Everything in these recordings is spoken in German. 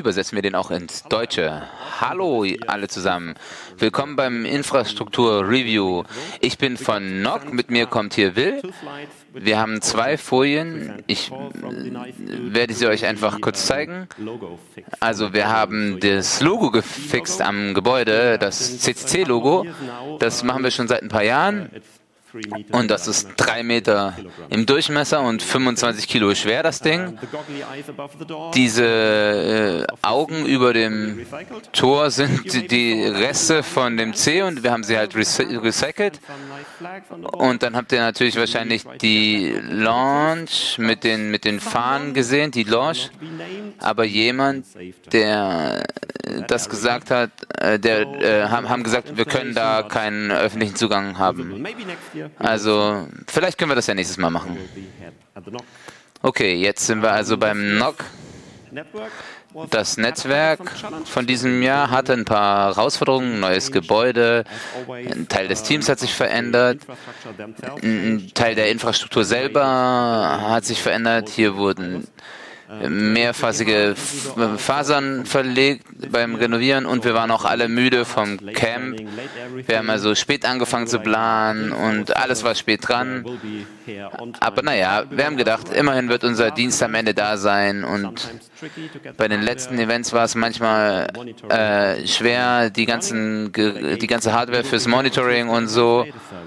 übersetzen wir den auch ins Deutsche. Hallo alle zusammen. Willkommen beim Infrastruktur-Review. Ich bin von NOC, mit mir kommt hier Will. Wir haben 2 Folien. Ich werde sie euch einfach kurz zeigen. Also wir haben das Logo gefixt am Gebäude, das CCC-Logo. Das machen wir schon seit ein paar Jahren. Und das ist 3 Meter im Durchmesser und 25 Kilo schwer, das Ding. Diese Augen über dem Tor sind die Reste von dem C und wir haben sie halt recycelt. Und dann habt ihr natürlich wahrscheinlich die Launch mit den Fahnen gesehen, die Launch. Aber jemand, der das gesagt hat, haben gesagt, wir können da keinen öffentlichen Zugang haben. Also, vielleicht können wir das ja nächstes Mal machen. Okay, jetzt sind wir also beim NOC. Das Netzwerk von diesem Jahr hatte ein paar Herausforderungen, neues Gebäude, ein Teil des Teams hat sich verändert, ein Teil der Infrastruktur selber hat sich verändert. Hier wurden mehrphasige Fasern verlegt beim Renovieren und wir waren auch alle müde vom Camp. Wir haben also spät angefangen zu planen und alles war spät dran. Aber naja, wir haben gedacht, immerhin wird unser Dienst am Ende da sein und bei den letzten Events war es manchmal schwer, die ganze Hardware fürs Monitoring und so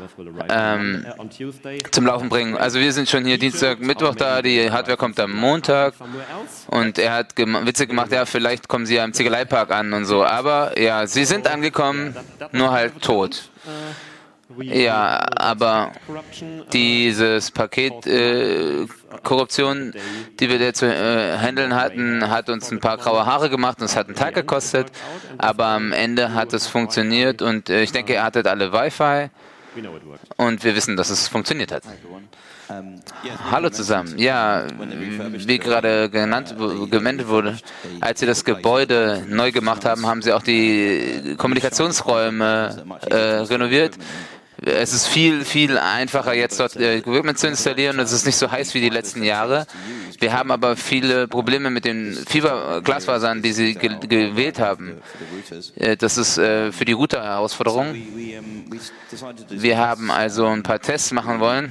zum Laufen bringen. Also wir sind schon hier Dienstag, Mittwoch da, die Hardware kommt am Montag und er hat Witze gemacht, ja, vielleicht kommen sie ja im Ziegeleipark an und so, aber ja, sie sind angekommen, nur halt tot. Ja, aber dieses Paket Korruption, die wir da zu handeln hatten, hat uns ein paar graue Haare gemacht und es hat einen Tag gekostet, aber am Ende hat es funktioniert und ich denke, ihr hattet alle Wi-Fi und wir wissen, dass es funktioniert hat. Hallo zusammen. Ja, wie gerade gemeldet wurde, als sie das Gebäude neu gemacht haben, haben sie auch die Kommunikationsräume renoviert. Es ist viel, viel einfacher, jetzt dort Equipment zu installieren. Es ist nicht so heiß wie die letzten Jahre. Wir haben aber viele Probleme mit den Glasfasern, die sie gewählt haben. Das ist für die Router Herausforderung. Wir haben also ein paar Tests machen wollen.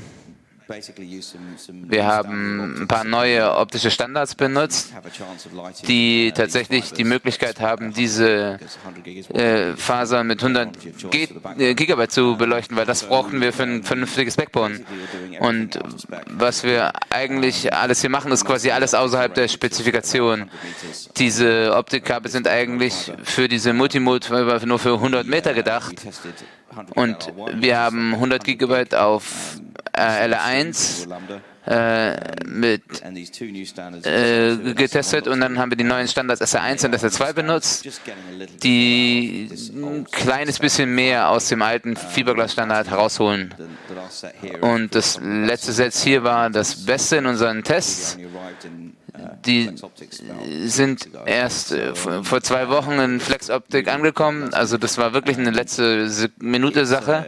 Wir haben ein paar neue optische Standards benutzt, die tatsächlich die Möglichkeit haben, diese Fasern mit 100 Gigabyte zu beleuchten, weil das brauchten wir für ein vernünftiges Backbone. Und was wir eigentlich alles hier machen, ist quasi alles außerhalb der Spezifikation. Diese Optikkabel sind eigentlich für diese Multimode nur für 100 Meter gedacht. Und wir haben 100 Gigabyte auf LR1 getestet und dann haben wir die neuen Standards SR1 und SR2 benutzt, die ein kleines bisschen mehr aus dem alten Fiberglas-Standard herausholen. Und das letzte Set hier war das Beste in unseren Tests. Die sind erst vor 2 Wochen in Flex Optik angekommen, also das war wirklich eine letzte Minute Sache.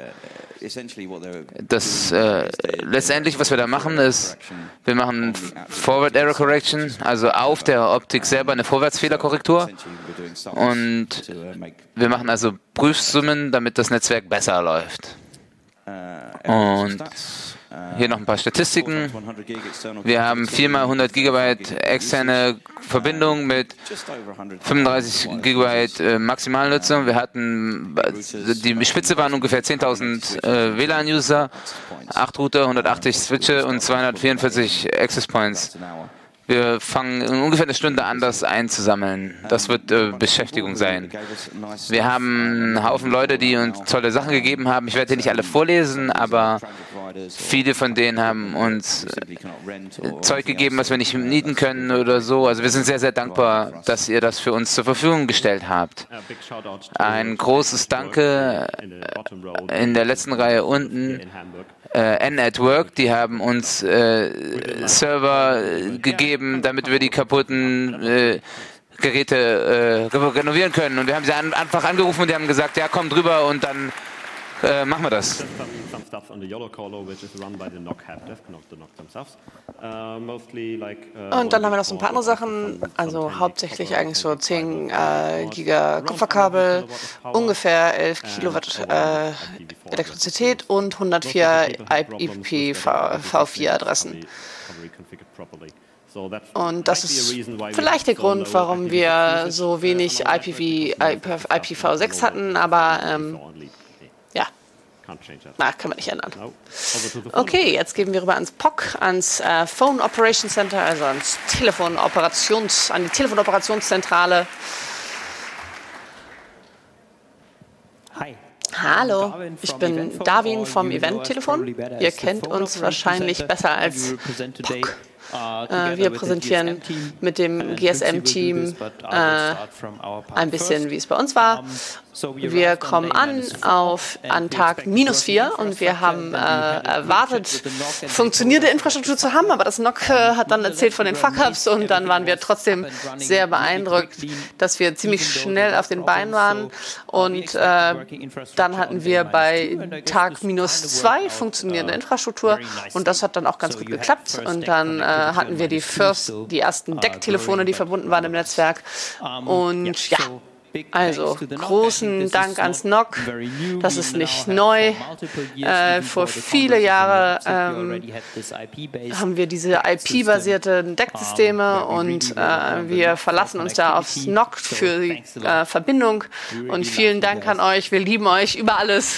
Das letztendlich, was wir da machen, ist, wir machen Forward Error Correction, also auf der Optik selber eine Vorwärtsfehlerkorrektur und wir machen also Prüfsummen, damit das Netzwerk besser läuft. Und hier noch ein paar Statistiken. Wir haben 4x 100 Gigabyte externe Verbindung mit 35 Gigabyte Maximalnutzung. Wir hatten, die Spitze waren ungefähr 10.000 WLAN-User, 8 Router, 180 Switche und 244 Access Points. Wir fangen in ungefähr eine Stunde an, das einzusammeln. Das wird Beschäftigung sein. Wir haben einen Haufen Leute, die uns tolle Sachen gegeben haben. Ich werde hier nicht alle vorlesen, aber viele von denen haben uns Zeug gegeben, was wir nicht mieten können oder so. Also wir sind sehr, sehr dankbar, dass ihr das für uns zur Verfügung gestellt habt. Ein großes Danke in der letzten Reihe unten. N-Network, die haben uns Server gegeben, damit wir die kaputten Geräte renovieren können. Und wir haben sie einfach angerufen und die haben gesagt, ja, komm drüber und dann Machen wir das. Und dann haben wir noch so ein paar andere Sachen, also hauptsächlich eigentlich so 10 Giga Kupferkabel, ungefähr 11 Kilowatt Elektrizität und 104 IPv4-Adressen. Und das ist vielleicht der Grund, warum wir so wenig IPv6 hatten, aber ja, kann man nicht ändern. Okay, jetzt gehen wir rüber ans POC, ans Phone Operation Center, also an die Telefonoperationszentrale. Hi. Hallo, ich bin Darwin vom Event-Telefon. Ihr kennt uns wahrscheinlich besser als POC. Wir präsentieren mit dem GSM-Team ein bisschen, wie es bei uns war. Wir kommen an Tag -4 und wir haben erwartet, funktionierende Infrastruktur zu haben, aber das NOC hat dann erzählt von den Fuck-Ups und dann waren wir trotzdem sehr beeindruckt, dass wir ziemlich schnell auf den Beinen waren und dann hatten wir bei Tag -2 funktionierende Infrastruktur und das hat dann auch ganz gut geklappt und dann hatten wir die ersten DEC-Telefone, die verbunden waren im Netzwerk und ja. Also, großen Dank ans NOC. Das ist nicht neu. Vor viele Jahre haben wir diese IP-basierten DEC-Systeme und wir verlassen uns da aufs NOC für die Verbindung. Und vielen Dank an euch. Wir lieben euch über alles.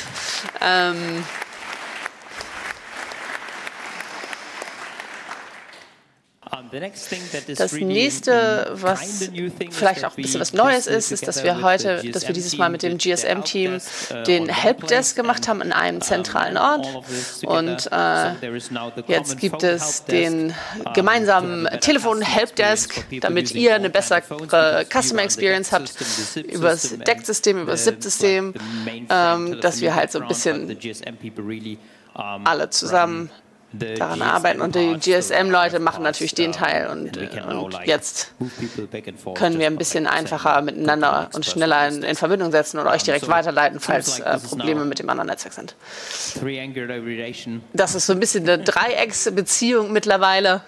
Das nächste, was vielleicht auch ein bisschen was Neues ist, ist, dass wir dieses Mal mit dem GSM-Team den Helpdesk gemacht haben in einem zentralen Ort. Und jetzt gibt es den gemeinsamen Telefon-Helpdesk, damit ihr eine bessere Customer Experience habt über das DEC-System, über das SIP-System, dass wir halt so ein bisschen alle zusammen daran arbeiten und die GSM-Leute machen natürlich den Teil und jetzt können wir ein bisschen einfacher miteinander und schneller in Verbindung setzen und euch direkt weiterleiten, falls Probleme mit dem anderen Netzwerk sind. Das ist so ein bisschen eine Dreiecksbeziehung mittlerweile.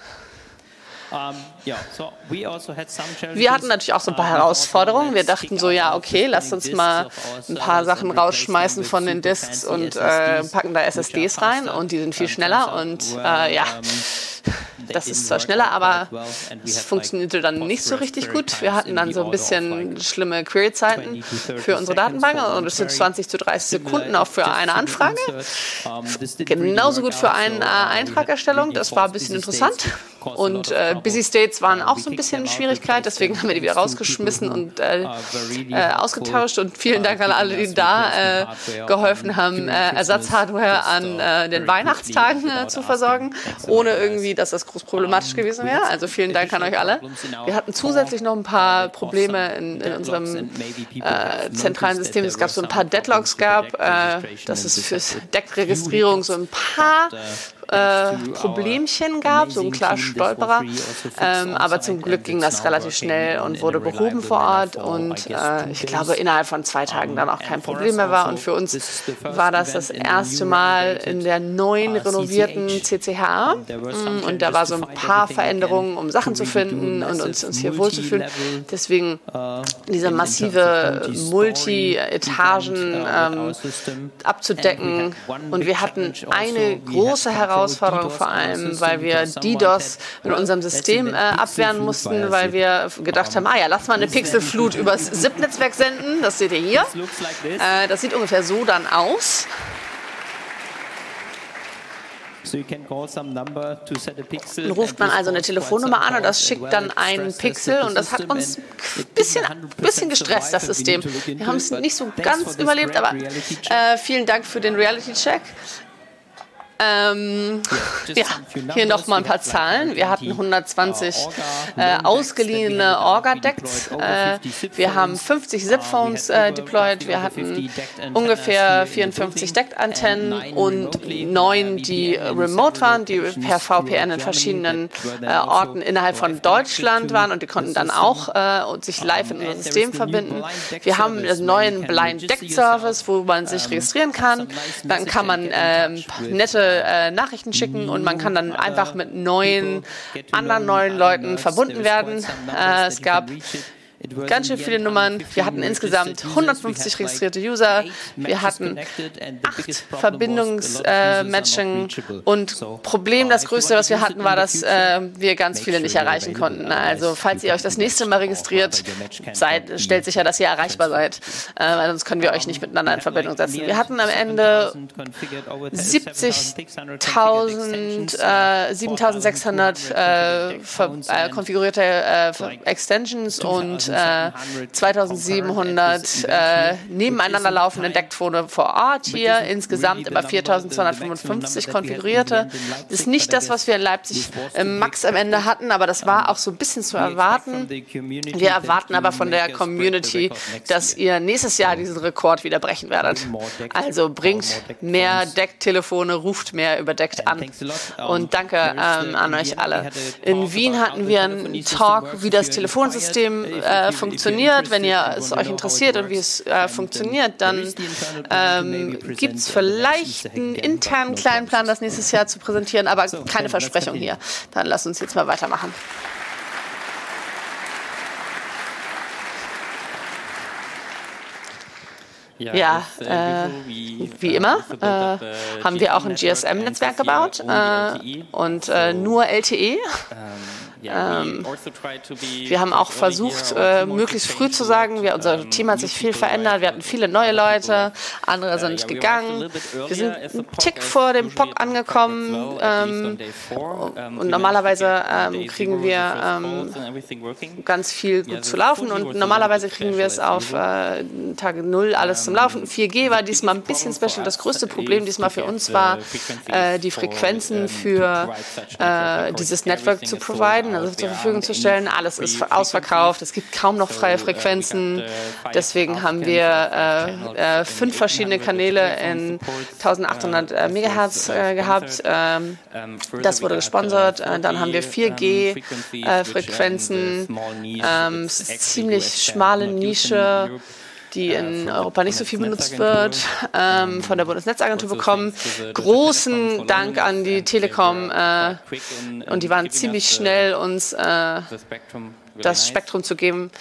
Wir hatten natürlich auch so ein paar Herausforderungen. Wir dachten so, ja, okay, lasst uns mal ein paar Sachen rausschmeißen von den Disks und packen da SSDs rein und die sind viel schneller und ja, das ist zwar schneller, aber es funktionierte dann nicht so richtig gut. Wir hatten dann so ein bisschen schlimme Query-Zeiten für unsere Datenbank und es sind 20 zu 30 Sekunden auch für eine Anfrage. Genauso gut für eine Eintragerstellung. Das war ein bisschen interessant. Und Busy States waren auch so ein bisschen eine Schwierigkeit, deswegen haben wir die wieder rausgeschmissen und ausgetauscht. Und vielen Dank an alle, die da geholfen haben, Ersatzhardware an den Weihnachtstagen zu versorgen, ohne irgendwie, dass das groß problematisch gewesen wäre. Also vielen Dank an euch alle. Wir hatten zusätzlich noch ein paar Probleme in unserem zentralen System. Es gab so ein paar Deadlocks, dass es fürs DEC-Registrierung so ein paar Problemchen gab, so ein klar Stolperer, aber zum Glück ging das relativ schnell und wurde behoben vor Ort und ich glaube innerhalb von 2 Tagen dann auch kein Problem mehr war und für uns war das erste Mal in der neuen renovierten CCH und da war so ein paar Veränderungen, um Sachen zu finden und uns hier wohlzufühlen. Deswegen diese massive Multi-Etagen abzudecken und wir hatten eine große Herausforderung, vor allem, weil wir DDoS in unserem System abwehren mussten, weil wir gedacht haben, lass mal eine Pixelflut übers SIP-Netzwerk senden. Das seht ihr hier. Das sieht ungefähr so dann aus. Dann ruft man also eine Telefonnummer an und das schickt dann einen Pixel und das hat uns ein bisschen gestresst, das System. Wir haben es nicht so ganz überlebt, aber vielen Dank für den Reality-Check. Ja, hier nochmal ein paar Zahlen. Wir hatten 120 ausgeliehene Orga-Decks. Wir haben 50 ZipPhones deployed. Wir hatten ungefähr 54 Deck-Antennen und 9, die remote waren, die per VPN in verschiedenen Orten innerhalb von Deutschland waren und die konnten dann auch sich live in unser System verbinden. Wir haben einen neuen Blind Deck Service, wo man sich registrieren kann. Dann kann man nette Nachrichten schicken und man kann dann einfach mit anderen neuen Leuten verbunden werden. Es gab ganz schön viele Nummern. Wir hatten insgesamt 150 registrierte User. Wir hatten 8 Verbindungsmatching und Problem, das größte, was wir hatten, war, dass wir ganz viele nicht erreichen konnten. Also falls ihr euch das nächste Mal registriert seid, stellt sicher, dass ihr erreichbar seid, weil sonst können wir euch nicht miteinander in Verbindung setzen. Wir hatten am Ende 7.600 konfigurierte Extensions und 2700 nebeneinander laufende Deckphone vor Ort hier, insgesamt über 4255 konfigurierte. Das ist nicht das, was wir in Leipzig im Max am Ende hatten, aber das war auch so ein bisschen zu erwarten. Wir erwarten aber von der Community, dass ihr nächstes Jahr diesen Rekord wieder brechen werdet. Also bringt mehr Deck-Telefone, ruft mehr überdeckt an. Und danke an euch alle. In Wien hatten wir einen Talk, wie das Telefonsystem funktioniert. Wenn es euch interessiert und wie es funktioniert, dann gibt es vielleicht einen internen kleinen Plan, das nächstes Jahr zu präsentieren, aber keine Versprechung hier. Dann lasst uns jetzt mal weitermachen. Ja, wie immer haben wir auch ein GSM-Netzwerk gebaut und nur LTE. Wir haben auch versucht, möglichst früh zu sagen, unser Team hat sich viel verändert, wir hatten viele neue Leute, andere sind gegangen. Wir sind einen Tick vor dem POC angekommen und normalerweise kriegen wir ganz viel gut zu laufen und normalerweise kriegen wir es auf Tage 0 alles zum Laufen. 4G war diesmal ein bisschen special. Das größte Problem diesmal für uns war, die Frequenzen für dieses Network zu providen, also zur Verfügung zu stellen. Alles ist ausverkauft, es gibt kaum noch freie Frequenzen. Deswegen haben wir 5 verschiedene Kanäle in 1800 Megahertz gehabt. Das wurde gesponsert. Dann haben wir 4G-Frequenzen. Es ist eine ziemlich schmale Nische, die in Europa nicht so viel benutzt wird, von der Bundesnetzagentur bekommen. Großen Dank an die Telekom und die waren ziemlich schnell, uns das Spektrum zu geben.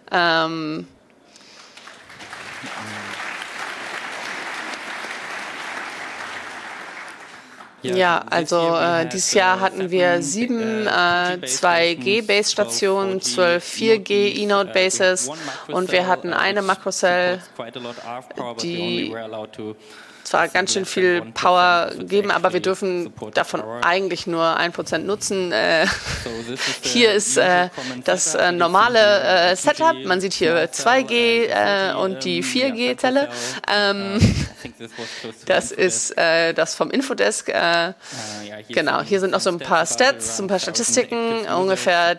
Ja, also dieses Jahr hatten wir 7 2G-Base-Stationen, 12 4G E-Node-Bases und wir hatten eine Macrocell, die zwar ganz schön viel Power geben, aber wir dürfen davon eigentlich nur 1% nutzen. Hier ist das normale Setup. Man sieht hier 2G und die 4G-Zelle. Das ist das vom Infodesk. Genau, hier sind noch so ein paar Stats, so ein paar Statistiken. Ungefähr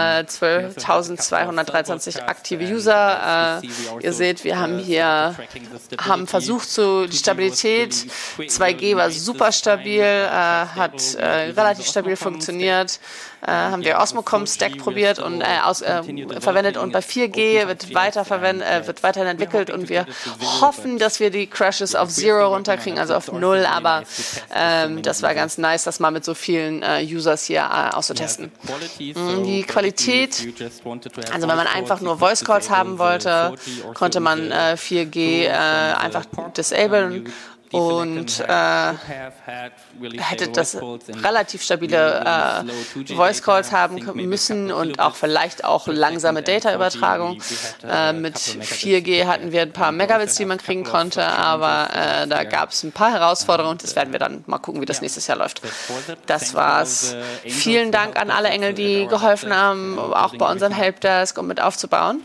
12.223 aktive User. Ihr seht, wir haben versucht, die Stabilität. 2G war super stabil, hat relativ stabil funktioniert. Haben wir Osmocom Stack probiert und verwendet und bei 4G wird weiterhin entwickelt und wir hoffen, dass wir die Crashes auf 0 runterkriegen, also auf 0, aber das war ganz nice, das mal mit so vielen Users hier auszutesten. Die Qualität, also wenn man einfach nur Voice Calls haben wollte, konnte man 4G einfach disablen und hätte das relativ stabile Voice Calls haben müssen und auch vielleicht auch langsame Data-Übertragung. Mit 4G hatten wir ein paar Megabits, die man kriegen konnte, aber da gab es ein paar Herausforderungen und das werden wir dann mal gucken, wie das nächstes Jahr läuft. Das war's. Vielen Dank an alle Engel, die geholfen haben, auch bei unserem Helpdesk, um mit aufzubauen.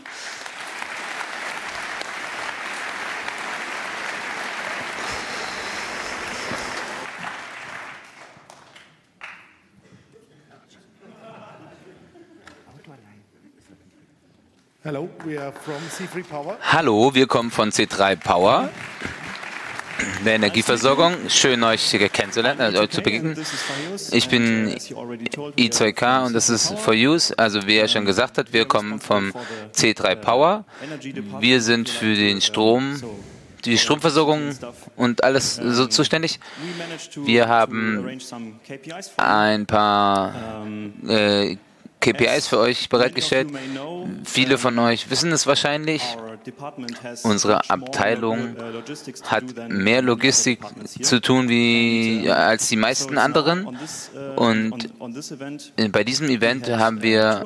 Hallo, wir kommen von C3 Power, der Energieversorgung. Schön, euch kennenzulernen, euch zu begegnen. Ich bin I2K und das ist For Use. Also wie er schon gesagt hat, wir kommen vom C3 Power. Wir sind für den Strom, die Stromversorgung und alles so zuständig. Wir haben ein paar KPIs für euch bereitgestellt. Viele von euch wissen es wahrscheinlich. Unsere Abteilung hat mehr Logistik zu tun als die meisten anderen. Und bei diesem Event haben wir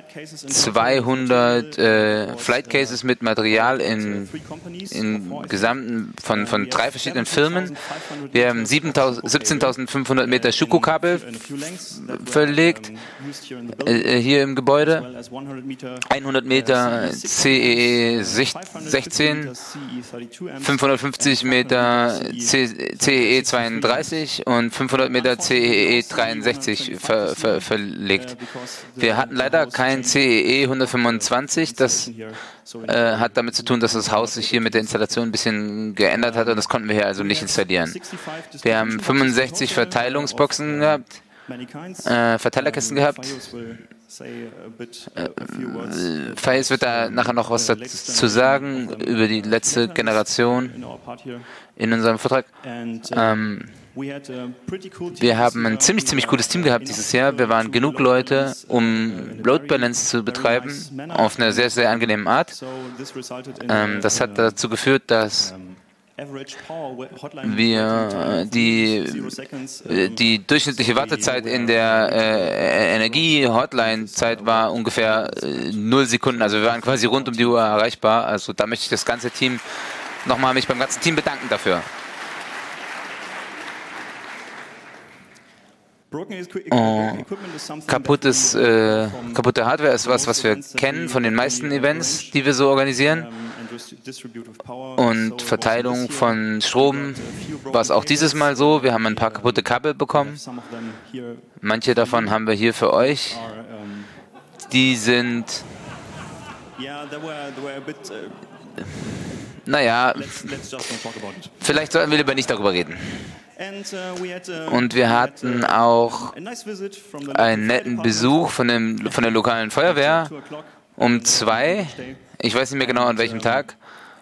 200 Flight Cases mit Material in Gesamten von 3 verschiedenen Firmen. Wir haben 17.500 Meter Schuko-Kabel verlegt hier im Gebäude, 100 Meter CEE 16, 550 Meter CEE 32 und 500 Meter CEE 63 verlegt. Wir hatten leider kein CEE 125, das hat damit zu tun, dass das Haus sich hier mit der Installation ein bisschen geändert hat und das konnten wir hier also nicht installieren. Wir haben 65 Verteilungsboxen gehabt, Verteilerkästen gehabt. Faiz wird da nachher noch was dazu sagen über die letzte Generation in unserem Vortrag. Wir haben ein ziemlich cooles Team gehabt dieses Jahr. Wir waren genug Leute, um Load Balance zu betreiben, auf eine sehr, sehr angenehme Art. Das hat dazu geführt, dass wir die durchschnittliche Wartezeit in der Energie-Hotline-Zeit war ungefähr 0 Sekunden. Also wir waren quasi rund um die Uhr erreichbar. Also da möchte ich das ganze Team nochmal mich beim ganzen Team bedanken dafür. Kaputte Hardware ist was wir kennen von den meisten Events, die wir so organisieren. Und Verteilung von Strom war es auch dieses Mal so. Wir haben ein paar kaputte Kabel bekommen. Manche davon haben wir hier für euch. Die sind... Naja, vielleicht sollten wir lieber nicht darüber reden. Und wir hatten auch einen netten Besuch von der lokalen Feuerwehr um 2. Ich weiß nicht mehr genau an welchem Tag.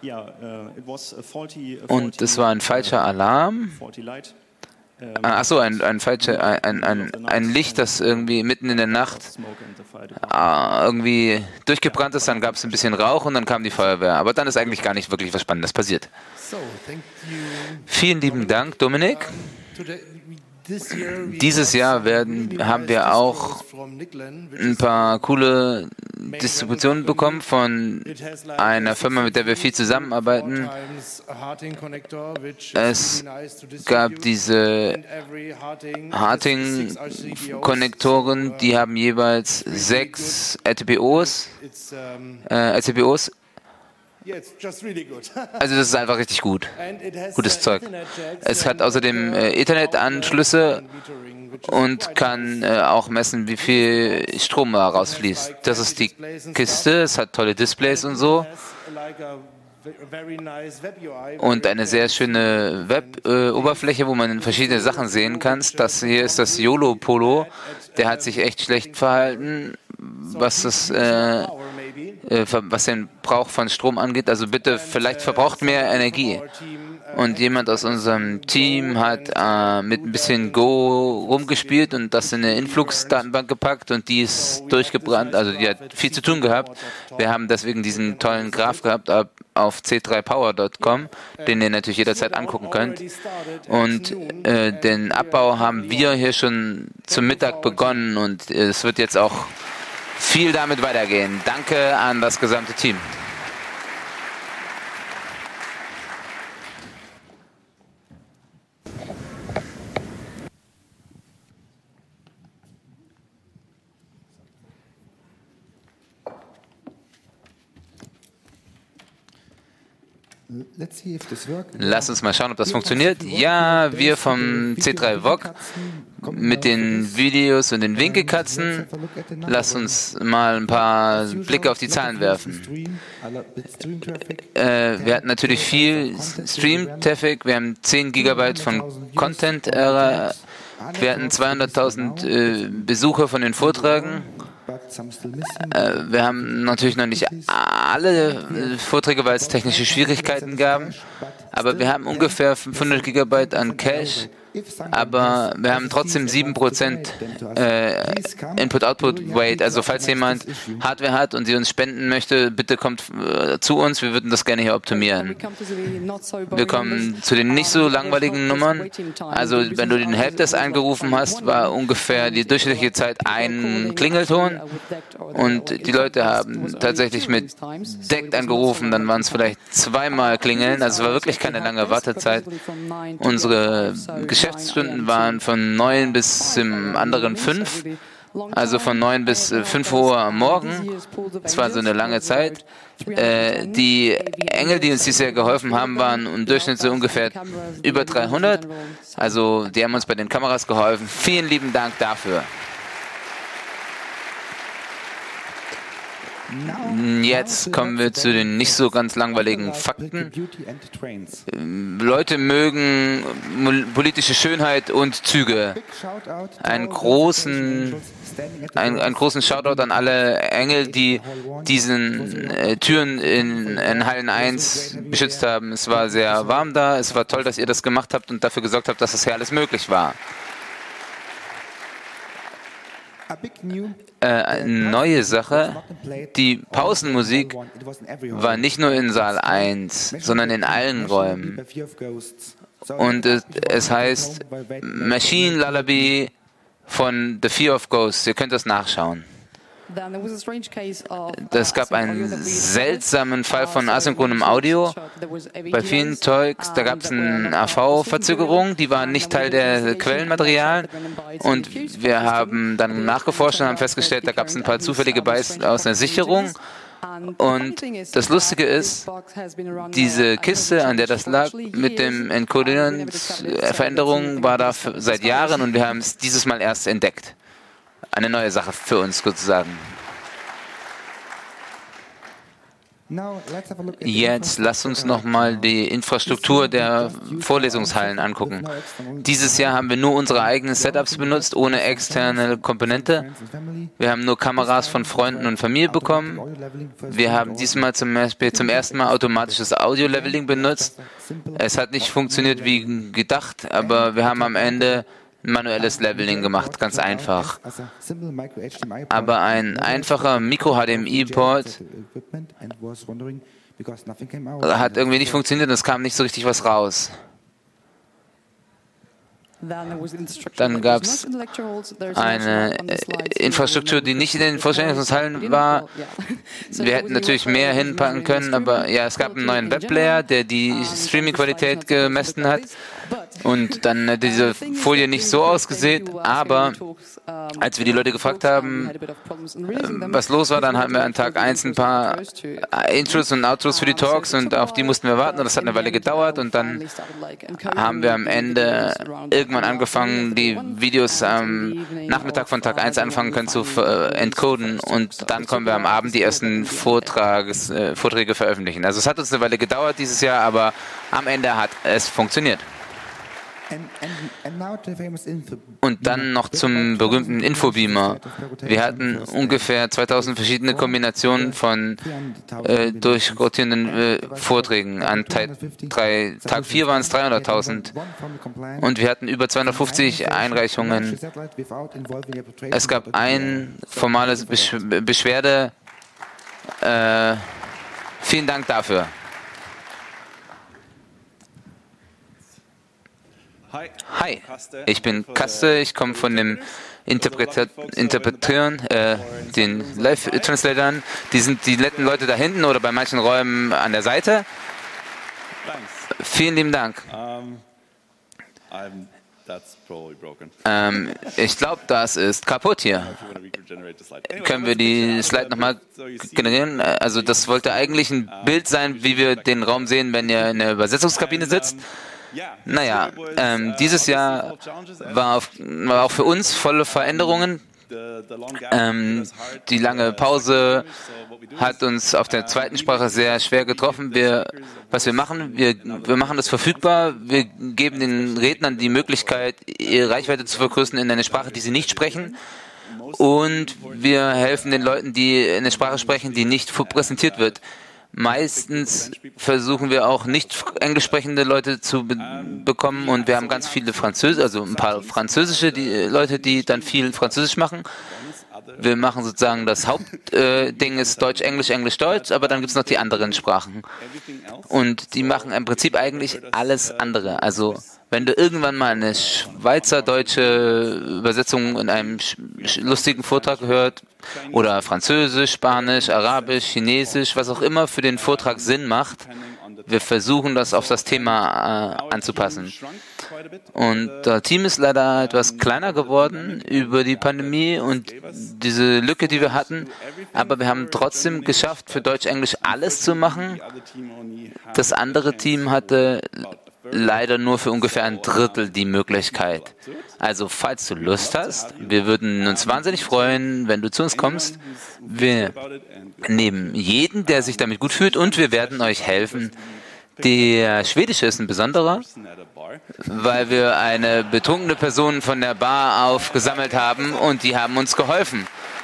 Und es war ein falscher Alarm. Achso, ein Licht, das irgendwie mitten in der Nacht irgendwie durchgebrannt ist. Dann gab es ein bisschen Rauch und dann kam die Feuerwehr. Aber dann ist eigentlich gar nicht wirklich was Spannendes passiert. Vielen lieben Dank, Dominik. Dieses Jahr haben wir auch ein paar coole Distributionen bekommen von einer Firma, mit der wir viel zusammenarbeiten. Es gab diese Harting-Konnektoren, die haben jeweils 6 RTPOs. Also das ist einfach richtig gut. Gutes Zeug. Es hat außerdem Ethernet-Anschlüsse und kann auch messen, wie viel Strom da rausfließt. Das ist die Kiste, es hat tolle Displays und so. Und eine sehr schöne Web-Oberfläche, wo man verschiedene Sachen sehen kann. Das hier ist das YOLO Polo. Der hat sich echt schlecht verhalten, was den Brauch von Strom angeht. Also bitte, vielleicht verbraucht mehr Energie. Und jemand aus unserem Team hat mit ein bisschen Go rumgespielt und das in eine Influx-Datenbank gepackt und die ist durchgebrannt. Also die hat viel zu tun gehabt. Wir haben deswegen diesen tollen Graph gehabt auf c3power.com, den ihr natürlich jederzeit angucken könnt. Und den Abbau haben wir hier schon zum Mittag begonnen und es wird jetzt auch viel damit weitergehen. Danke an das gesamte Team. Lass uns mal schauen, ob das funktioniert. Ja, wir vom C3 VOG mit den Videos und den Winkelkatzen. Lass uns mal ein paar Blicke auf die Zahlen werfen. Wir hatten natürlich viel Stream-Traffic. Wir haben 10 Gigabyte von Content. Wir hatten 200.000 Besucher von den Vorträgen. Wir haben natürlich noch nicht alle Vorträge, weil es technische Schwierigkeiten gab, aber wir haben ungefähr 500 Gigabyte an Cache, aber wir haben trotzdem 7% Input-Output-Rate. Also falls jemand Hardware hat und sie uns spenden möchte, bitte kommt zu uns, wir würden das gerne hier optimieren. Wir kommen zu den nicht so langweiligen Nummern. Also wenn du den Helpdesk angerufen hast, war ungefähr die durchschnittliche Zeit ein Klingelton und die Leute haben tatsächlich mit DECT angerufen, dann waren es vielleicht zweimal Klingeln, also es war wirklich keine lange Wartezeit. Unsere Geschäftsstunden waren von 9 bis zum anderen 5, also von 9 bis 5 Uhr am Morgen. Das war so eine lange Zeit. Die Engel, die uns dieses Jahr geholfen haben, waren im Durchschnitt so ungefähr über 300. Also die haben uns bei den Kameras geholfen. Vielen lieben Dank dafür. Jetzt kommen wir zu den nicht so ganz langweiligen Fakten. Leute mögen politische Schönheit und Züge. Einen großen Shoutout an alle Engel, die diesen Türen in Hallen 1 beschützt haben. Es war sehr warm da. Es war toll, dass ihr das gemacht habt und dafür gesorgt habt, dass das hier alles möglich war. Eine neue Sache, die Pausenmusik war nicht nur in Saal 1, sondern in allen Räumen. Und es heißt Machine Lullaby von The Fear of Ghosts. Ihr könnt das nachschauen. Es gab einen seltsamen Fall von asynchronem Audio. Bei vielen Talks, da gab es eine AV-Verzögerung, die waren nicht Teil der Quellenmaterial. Und wir haben dann nachgeforscht und haben festgestellt, da gab es ein paar zufällige Bytes aus der Sicherung. Und das Lustige ist, diese Kiste, an der das lag, mit dem Encodieren, Veränderungen war da seit Jahren und wir haben es dieses Mal erst entdeckt. Eine neue Sache für uns sozusagen. Jetzt lasst uns nochmal die Infrastruktur der Vorlesungshallen angucken. Dieses Jahr haben wir nur unsere eigenen Setups benutzt, ohne externe Komponente. Wir haben nur Kameras von Freunden und Familie bekommen. Wir haben diesmal zum Beispiel zum ersten Mal automatisches Audio-Leveling benutzt. Es hat nicht funktioniert wie gedacht, aber wir haben am Ende manuelles Leveling gemacht, ganz einfach. Aber ein einfacher Micro-HDMI-Port hat irgendwie nicht funktioniert und es kam nicht so richtig was raus. Dann gab es eine Infrastruktur, die nicht in den Vorstellungshallen war. Wir hätten natürlich mehr hinpacken können, aber ja, es gab einen neuen Webplayer, der die Streaming-Qualität gemessen hat. Und dann hat diese Folie nicht so ausgesehen, aber als wir die Leute gefragt haben, was los war, dann hatten wir an Tag 1 ein paar Intros und Outros für die Talks und auf die mussten wir warten und das hat eine Weile gedauert und dann haben wir am Ende irgendwann angefangen, die Videos am Nachmittag von Tag 1 anfangen können zu entcoden und dann können wir am Abend die ersten Vorträge veröffentlichen. Also es hat uns eine Weile gedauert dieses Jahr, aber am Ende hat es funktioniert. Und dann noch zum berühmten Infobeamer. Wir hatten ungefähr 2000 verschiedene Kombinationen von durchrotierenden Vorträgen. An Tag 4 waren es 300.000 und wir hatten über 250 Einreichungen. Es gab ein formales Beschwerde. Vielen Dank dafür. Hi, ich bin Kaste, ich komme von dem Interpretieren, den Live-Translatoren. Die sind die netten Leute da hinten oder bei manchen Räumen an der Seite. Vielen lieben Dank. Ich glaube, das ist kaputt hier. Können wir die Slide nochmal generieren? Also das wollte eigentlich ein Bild sein, wie wir den Raum sehen, wenn ihr in der Übersetzungskabine sitzt. Naja, dieses Jahr war auch für uns volle Veränderungen. Die lange Pause hat uns auf der zweiten Sprache sehr schwer getroffen. Was wir machen, wir machen das verfügbar. Wir geben den Rednern die Möglichkeit, ihre Reichweite zu vergrößern in eine Sprache, die sie nicht sprechen. Und wir helfen den Leuten, die eine Sprache sprechen, die nicht präsentiert wird. Meistens versuchen wir auch nicht englisch sprechende Leute zu bekommen und wir haben ganz viele also ein paar französische Leute, die dann viel Französisch machen. Wir machen sozusagen das Hauptding ist Deutsch, Englisch, Englisch, Deutsch, aber dann gibt es noch die anderen Sprachen. Und die machen im Prinzip eigentlich alles andere. Also wenn du irgendwann mal eine schweizerdeutsche Übersetzung in einem lustigen Vortrag hört oder Französisch, Spanisch, Arabisch, Chinesisch, was auch immer für den Vortrag Sinn macht, wir versuchen das auf das Thema anzupassen. Und das Team ist leider etwas kleiner geworden über die Pandemie und diese Lücke, die wir hatten. Aber wir haben trotzdem geschafft, für Deutsch-Englisch alles zu machen. Das andere Team hatte leider nur für ungefähr ein Drittel die Möglichkeit. Also, falls du Lust hast, wir würden uns wahnsinnig freuen, wenn du zu uns kommst. Wir nehmen jeden, der sich damit gut fühlt und wir werden euch helfen. Der Schwedische ist ein besonderer, weil wir eine betrunkene Person von der Bar aufgesammelt haben und die haben uns geholfen.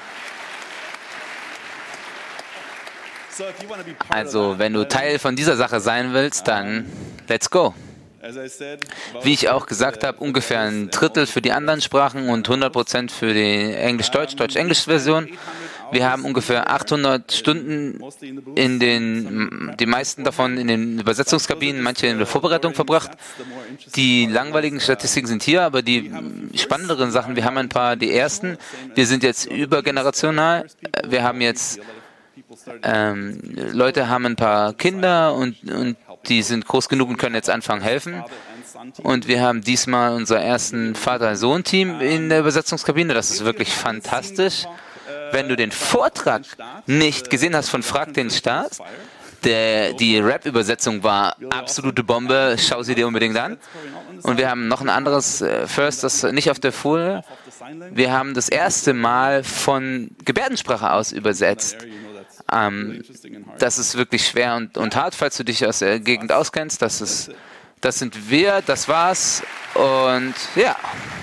Also, wenn du Teil von dieser Sache sein willst, dann let's go. Wie ich auch gesagt habe, ungefähr ein Drittel für die anderen Sprachen und 100% für die Englisch-Deutsch, Deutsch-Englisch-Version. Wir haben ungefähr 800 Stunden die meisten davon in den Übersetzungskabinen, manche in der Vorbereitung verbracht. Die langweiligen Statistiken sind hier, aber die spannenderen Sachen, wir haben ein paar, die ersten. Wir sind jetzt übergenerational. Wir haben jetzt Leute haben ein paar Kinder und die sind groß genug und können jetzt anfangen helfen. Und wir haben diesmal unser ersten Vater-Sohn-Team in der Übersetzungskabine. Das ist wirklich fantastisch. Wenn du den Vortrag nicht gesehen hast von Frag den Staat, die Rap-Übersetzung war absolute Bombe. Schau sie dir unbedingt an. Und wir haben noch ein anderes First, das nicht auf der Folie. Wir haben das erste Mal von Gebärdensprache aus übersetzt. Das ist wirklich schwer und hart, falls du dich aus der Gegend auskennst. Das sind wir, das war's und ja.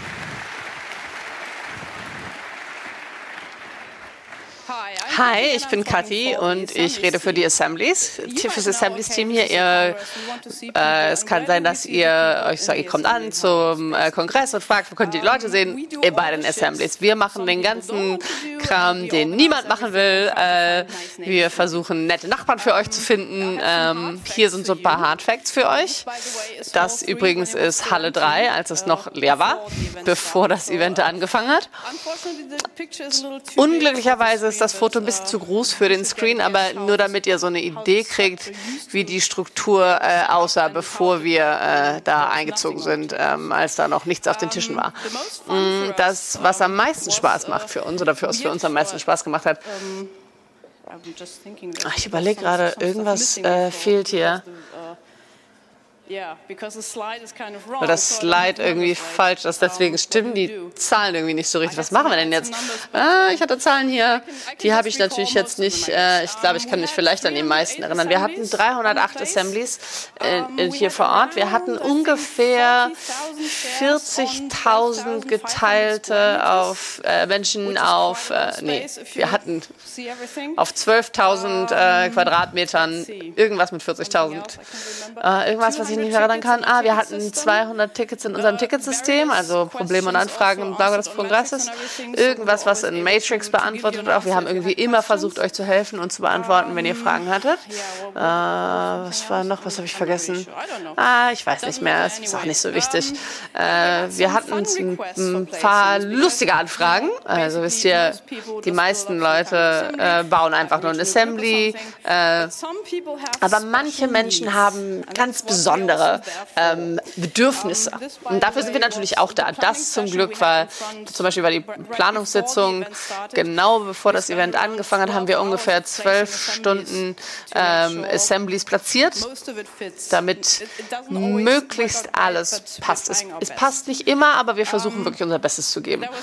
Hi, ich bin Kathi und ich rede für die Assemblies, für das Assemblies-Team hier. Es kann sein, dass ihr euch sagt, ihr kommt an zum Kongress und fragt, wo könnt ihr die Leute sehen? Bei den Assemblies. Wir machen den ganzen Kram, den niemand machen will. Wir versuchen, nette Nachbarn für euch zu finden. Hier sind so ein paar Hard Facts für euch. Das übrigens ist Halle 3, als es noch leer war, bevor das Event angefangen hat. Unglücklicherweise ist das Foto ein bisschen zu groß für den Screen, aber nur damit ihr so eine Idee kriegt, wie die Struktur aussah, bevor wir da eingezogen sind, als da noch nichts auf den Tischen war. Das, was am meisten Spaß macht für uns oder für uns am meisten Spaß gemacht hat. Ich überlege gerade, irgendwas fehlt hier. Weil das Slide irgendwie falsch ist, deswegen stimmen die Zahlen irgendwie nicht so richtig. Was machen wir denn jetzt? Ich hatte Zahlen hier, die habe ich natürlich jetzt nicht. Ich glaube, ich kann mich vielleicht an die meisten erinnern. Wir hatten 308 Assemblies hier vor Ort. Wir hatten ungefähr 40.000 geteilte Menschen wir hatten auf 12.000 Quadratmetern irgendwas mit 40.000. Irgendwas, was ich nicht mehr erinnern kann. Wir hatten 200 Tickets in unserem Ticketsystem, also Probleme und Anfragen im Laufe des Kongresses. Irgendwas, was in Matrix beantwortet wird. Wir haben irgendwie immer versucht, euch zu helfen und zu beantworten, wenn ihr Fragen hattet. Was war noch? Was habe ich vergessen? Ich weiß nicht mehr. Das ist auch nicht so wichtig. Wir hatten ein paar lustige Anfragen. Also wisst ihr, die meisten Leute bauen einfach nur ein Assembly. Aber manche Menschen haben ganz besondere andere Bedürfnisse. Und dafür sind wir natürlich auch da. Das zum Glück war, zum Beispiel war die Planungssitzung, genau bevor das Event angefangen hat, haben wir ungefähr 12 Stunden Assemblies platziert, damit möglichst alles passt. Es passt nicht immer, aber wir versuchen wirklich unser Bestes zu geben.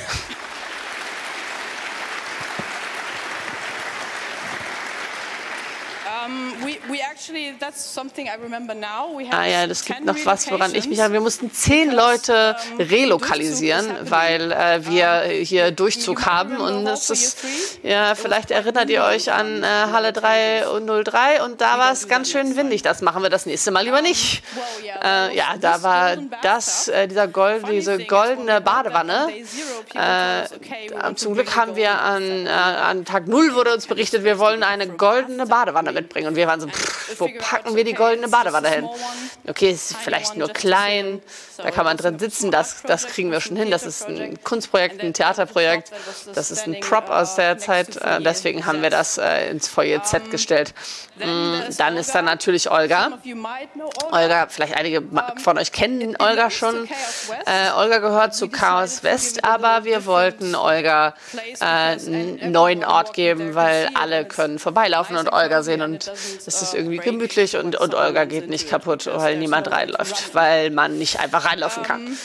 Ja, das gibt noch was, woran ich mich erinnere. Wir mussten 10 Leute relokalisieren, weil wir hier Durchzug haben. Und es ist, ja, vielleicht erinnert ihr euch an Halle 303 und da war es ganz schön windig. Das machen wir das nächste Mal lieber nicht. Ja, da war diese goldene Badewanne. Zum Glück haben wir an Tag 0 wurde uns berichtet, wir wollen eine goldene Badewanne mitbringen. Und wir waren so, wo packen wir die goldene Badewanne hin? Okay, es ist vielleicht nur klein, da kann man drin sitzen, das kriegen wir schon hin. Das ist ein Kunstprojekt, ein Theaterprojekt, das ist ein Prop aus der Zeit, deswegen haben wir das ins Foyer Z gestellt. Dann ist da natürlich Olga. Olga, vielleicht einige von euch kennen Olga schon. Olga gehört zu Chaos West, aber wir wollten Olga einen neuen Ort geben, weil alle können vorbeilaufen und Olga sehen und es ist irgendwie gemütlich und Olga geht nicht kaputt, weil niemand reinläuft, weil man nicht einfach reinlaufen kann.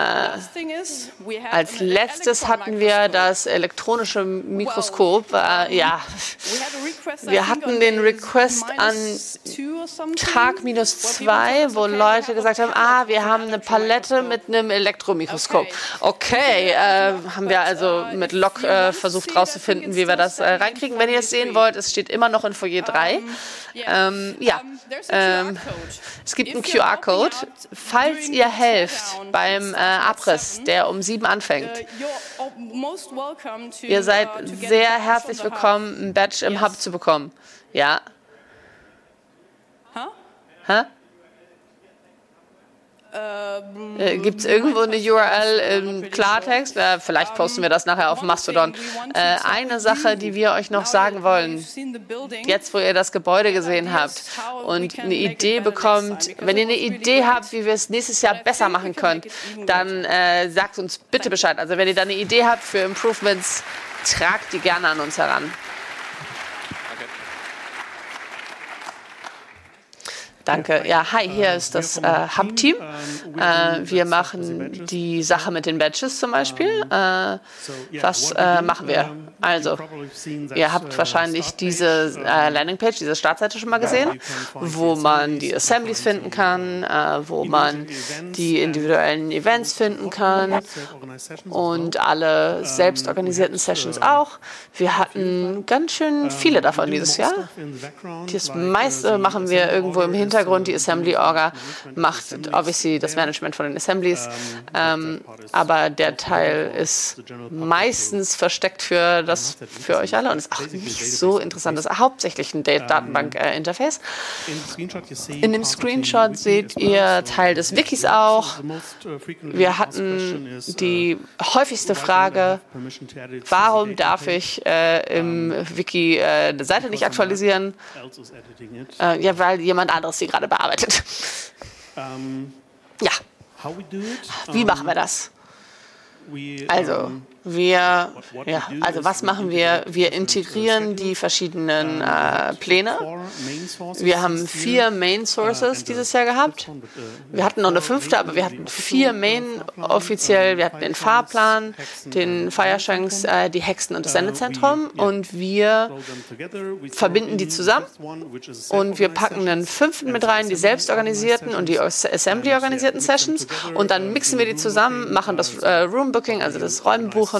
Als letztes hatten wir das elektronische Mikroskop. Ja, wir hatten den Request an Tag -2, wo Leute gesagt haben, wir haben eine Palette mit einem Elektromikroskop. Okay, haben wir also mit Log versucht rauszufinden, wie wir das reinkriegen. Wenn ihr es sehen wollt, es steht immer noch in Foyer 3. Es gibt einen QR-Code. Falls ihr helft beim Abriss, der um 7 anfängt, ihr seid sehr herzlich willkommen, ein Badge im Hub zu bekommen. Ja? Hä? Gibt es irgendwo eine URL im Klartext? Vielleicht posten wir das nachher auf Mastodon. Eine Sache, die wir euch noch sagen wollen, jetzt wo ihr das Gebäude gesehen habt und eine Idee bekommt, wenn ihr eine Idee habt, wie wir es nächstes Jahr besser machen könnt, dann sagt uns bitte Bescheid. Also wenn ihr da eine Idee habt für Improvements, tragt die gerne an uns heran. Danke. Ja, hi, hier ist das Hub-Team. Wir machen die Sache mit den Badges zum Beispiel. Was machen wir? Also, ihr habt wahrscheinlich diese Landingpage, diese Startseite schon mal gesehen, wo man die Assemblies finden kann, wo man die individuellen Events finden kann und alle selbst organisierten Sessions auch. Wir hatten ganz schön viele davon dieses Jahr. Das meiste machen wir irgendwo im Hintergrund. Die Assembly-Orga macht obviously das Management von den Assemblies, aber der Teil ist meistens versteckt für euch alle und ist auch nicht so interessant. Das ist hauptsächlich ein Datenbank-Interface. In dem Screenshot seht ihr Teil des Wikis auch. Wir hatten die häufigste Frage, warum darf ich im Wiki eine Seite nicht aktualisieren? Ja, weil jemand anderes sie gerade bearbeitet. Ja. Wie machen wir das? Also, was machen wir? Wir integrieren die verschiedenen Pläne. Wir haben 4 Main Sources dieses Jahr gehabt. Wir hatten noch eine 5., aber wir hatten 4 Main offiziell. Wir hatten den Fahrplan, den Fireshanks, die Hexen und das Sendezentrum. Und wir verbinden die zusammen. Und wir packen einen 5. mit rein, die selbstorganisierten und die Assembly-organisierten Sessions. Und dann mixen wir die zusammen, machen das Room Booking, also das Räumbuchen.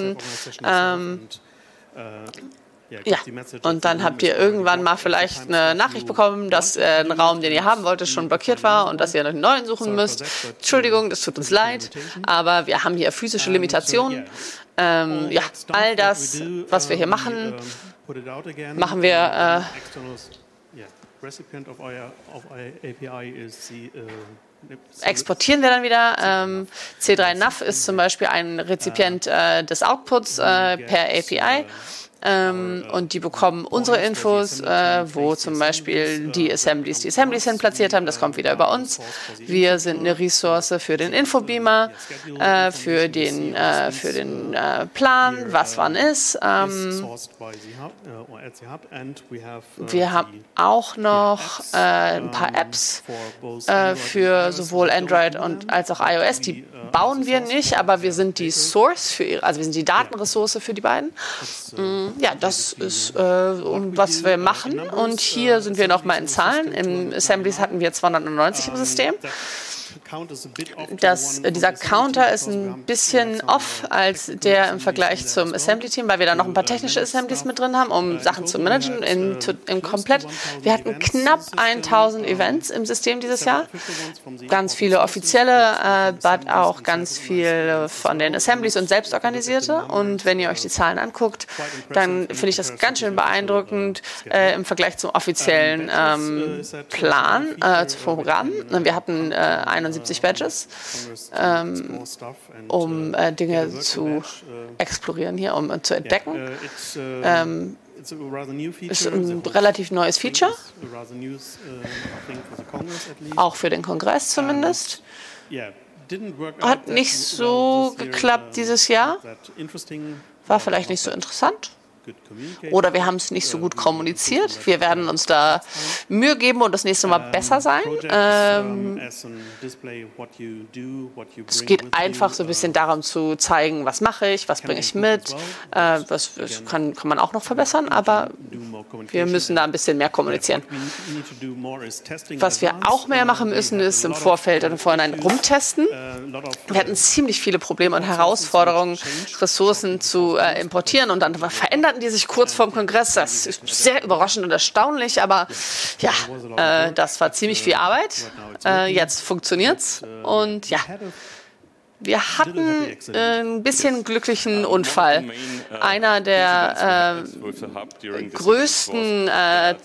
Ja, und dann habt ihr irgendwann mal vielleicht eine Nachricht bekommen, dass ein Raum, den ihr haben wolltet, schon blockiert war und dass ihr einen neuen suchen müsst. Entschuldigung, das tut uns leid, aber wir haben hier physische Limitationen. Ja, all das, was wir hier machen, machen wir exportieren wir dann wieder. C3NAV ist zum Beispiel ein Rezipient des Outputs per API. und die bekommen unsere Infos, wo zum Beispiel die Assemblies hin platziert haben. Das kommt wieder über uns. Wir sind eine Ressource für den Infobeamer, für den Plan, was wann ist. Wir haben auch noch ein paar Apps für sowohl Android als auch iOS. Die bauen wir nicht, aber wir sind die Source wir sind die Datenressource für die beiden. Ja, das ist, was wir machen. Und hier sind wir nochmal in Zahlen. Im Assemblies hatten wir 290 im System. Dieser Counter ist ein bisschen off als der im Vergleich zum Assembly-Team, weil wir da noch ein paar technische Assemblies mit drin haben, um Sachen zu managen im Komplett. Wir hatten knapp 1000 Events im System dieses Jahr. Ganz viele offizielle, aber auch ganz viele von den Assemblies und selbstorganisierte. Und wenn ihr euch die Zahlen anguckt, dann finde ich das ganz schön beeindruckend im Vergleich zum offiziellen Plan, zum Programm. Wir hatten 71 Badges, um Dinge zu explorieren hier, um zu entdecken. Ist ein relativ neues Feature, auch für den Kongress zumindest. Hat nicht so geklappt dieses Jahr, war vielleicht nicht so interessant. Oder wir haben es nicht so gut kommuniziert. Wir werden uns da Mühe geben und das nächste Mal besser sein. Es geht einfach so ein bisschen darum zu zeigen, was mache ich, was bringe ich mit, was kann man auch noch verbessern, aber wir müssen da ein bisschen mehr kommunizieren. Was wir auch mehr machen müssen, ist im Vorfeld und im Vorhinein rumtesten. Wir hatten ziemlich viele Probleme und Herausforderungen, Ressourcen zu importieren und dann veränderten die sich kurz vorm Kongress. Das ist sehr überraschend und erstaunlich, aber ja, das war ziemlich viel Arbeit. Jetzt funktioniert's und ja. Wir hatten ein bisschen glücklichen Unfall. Einer der größten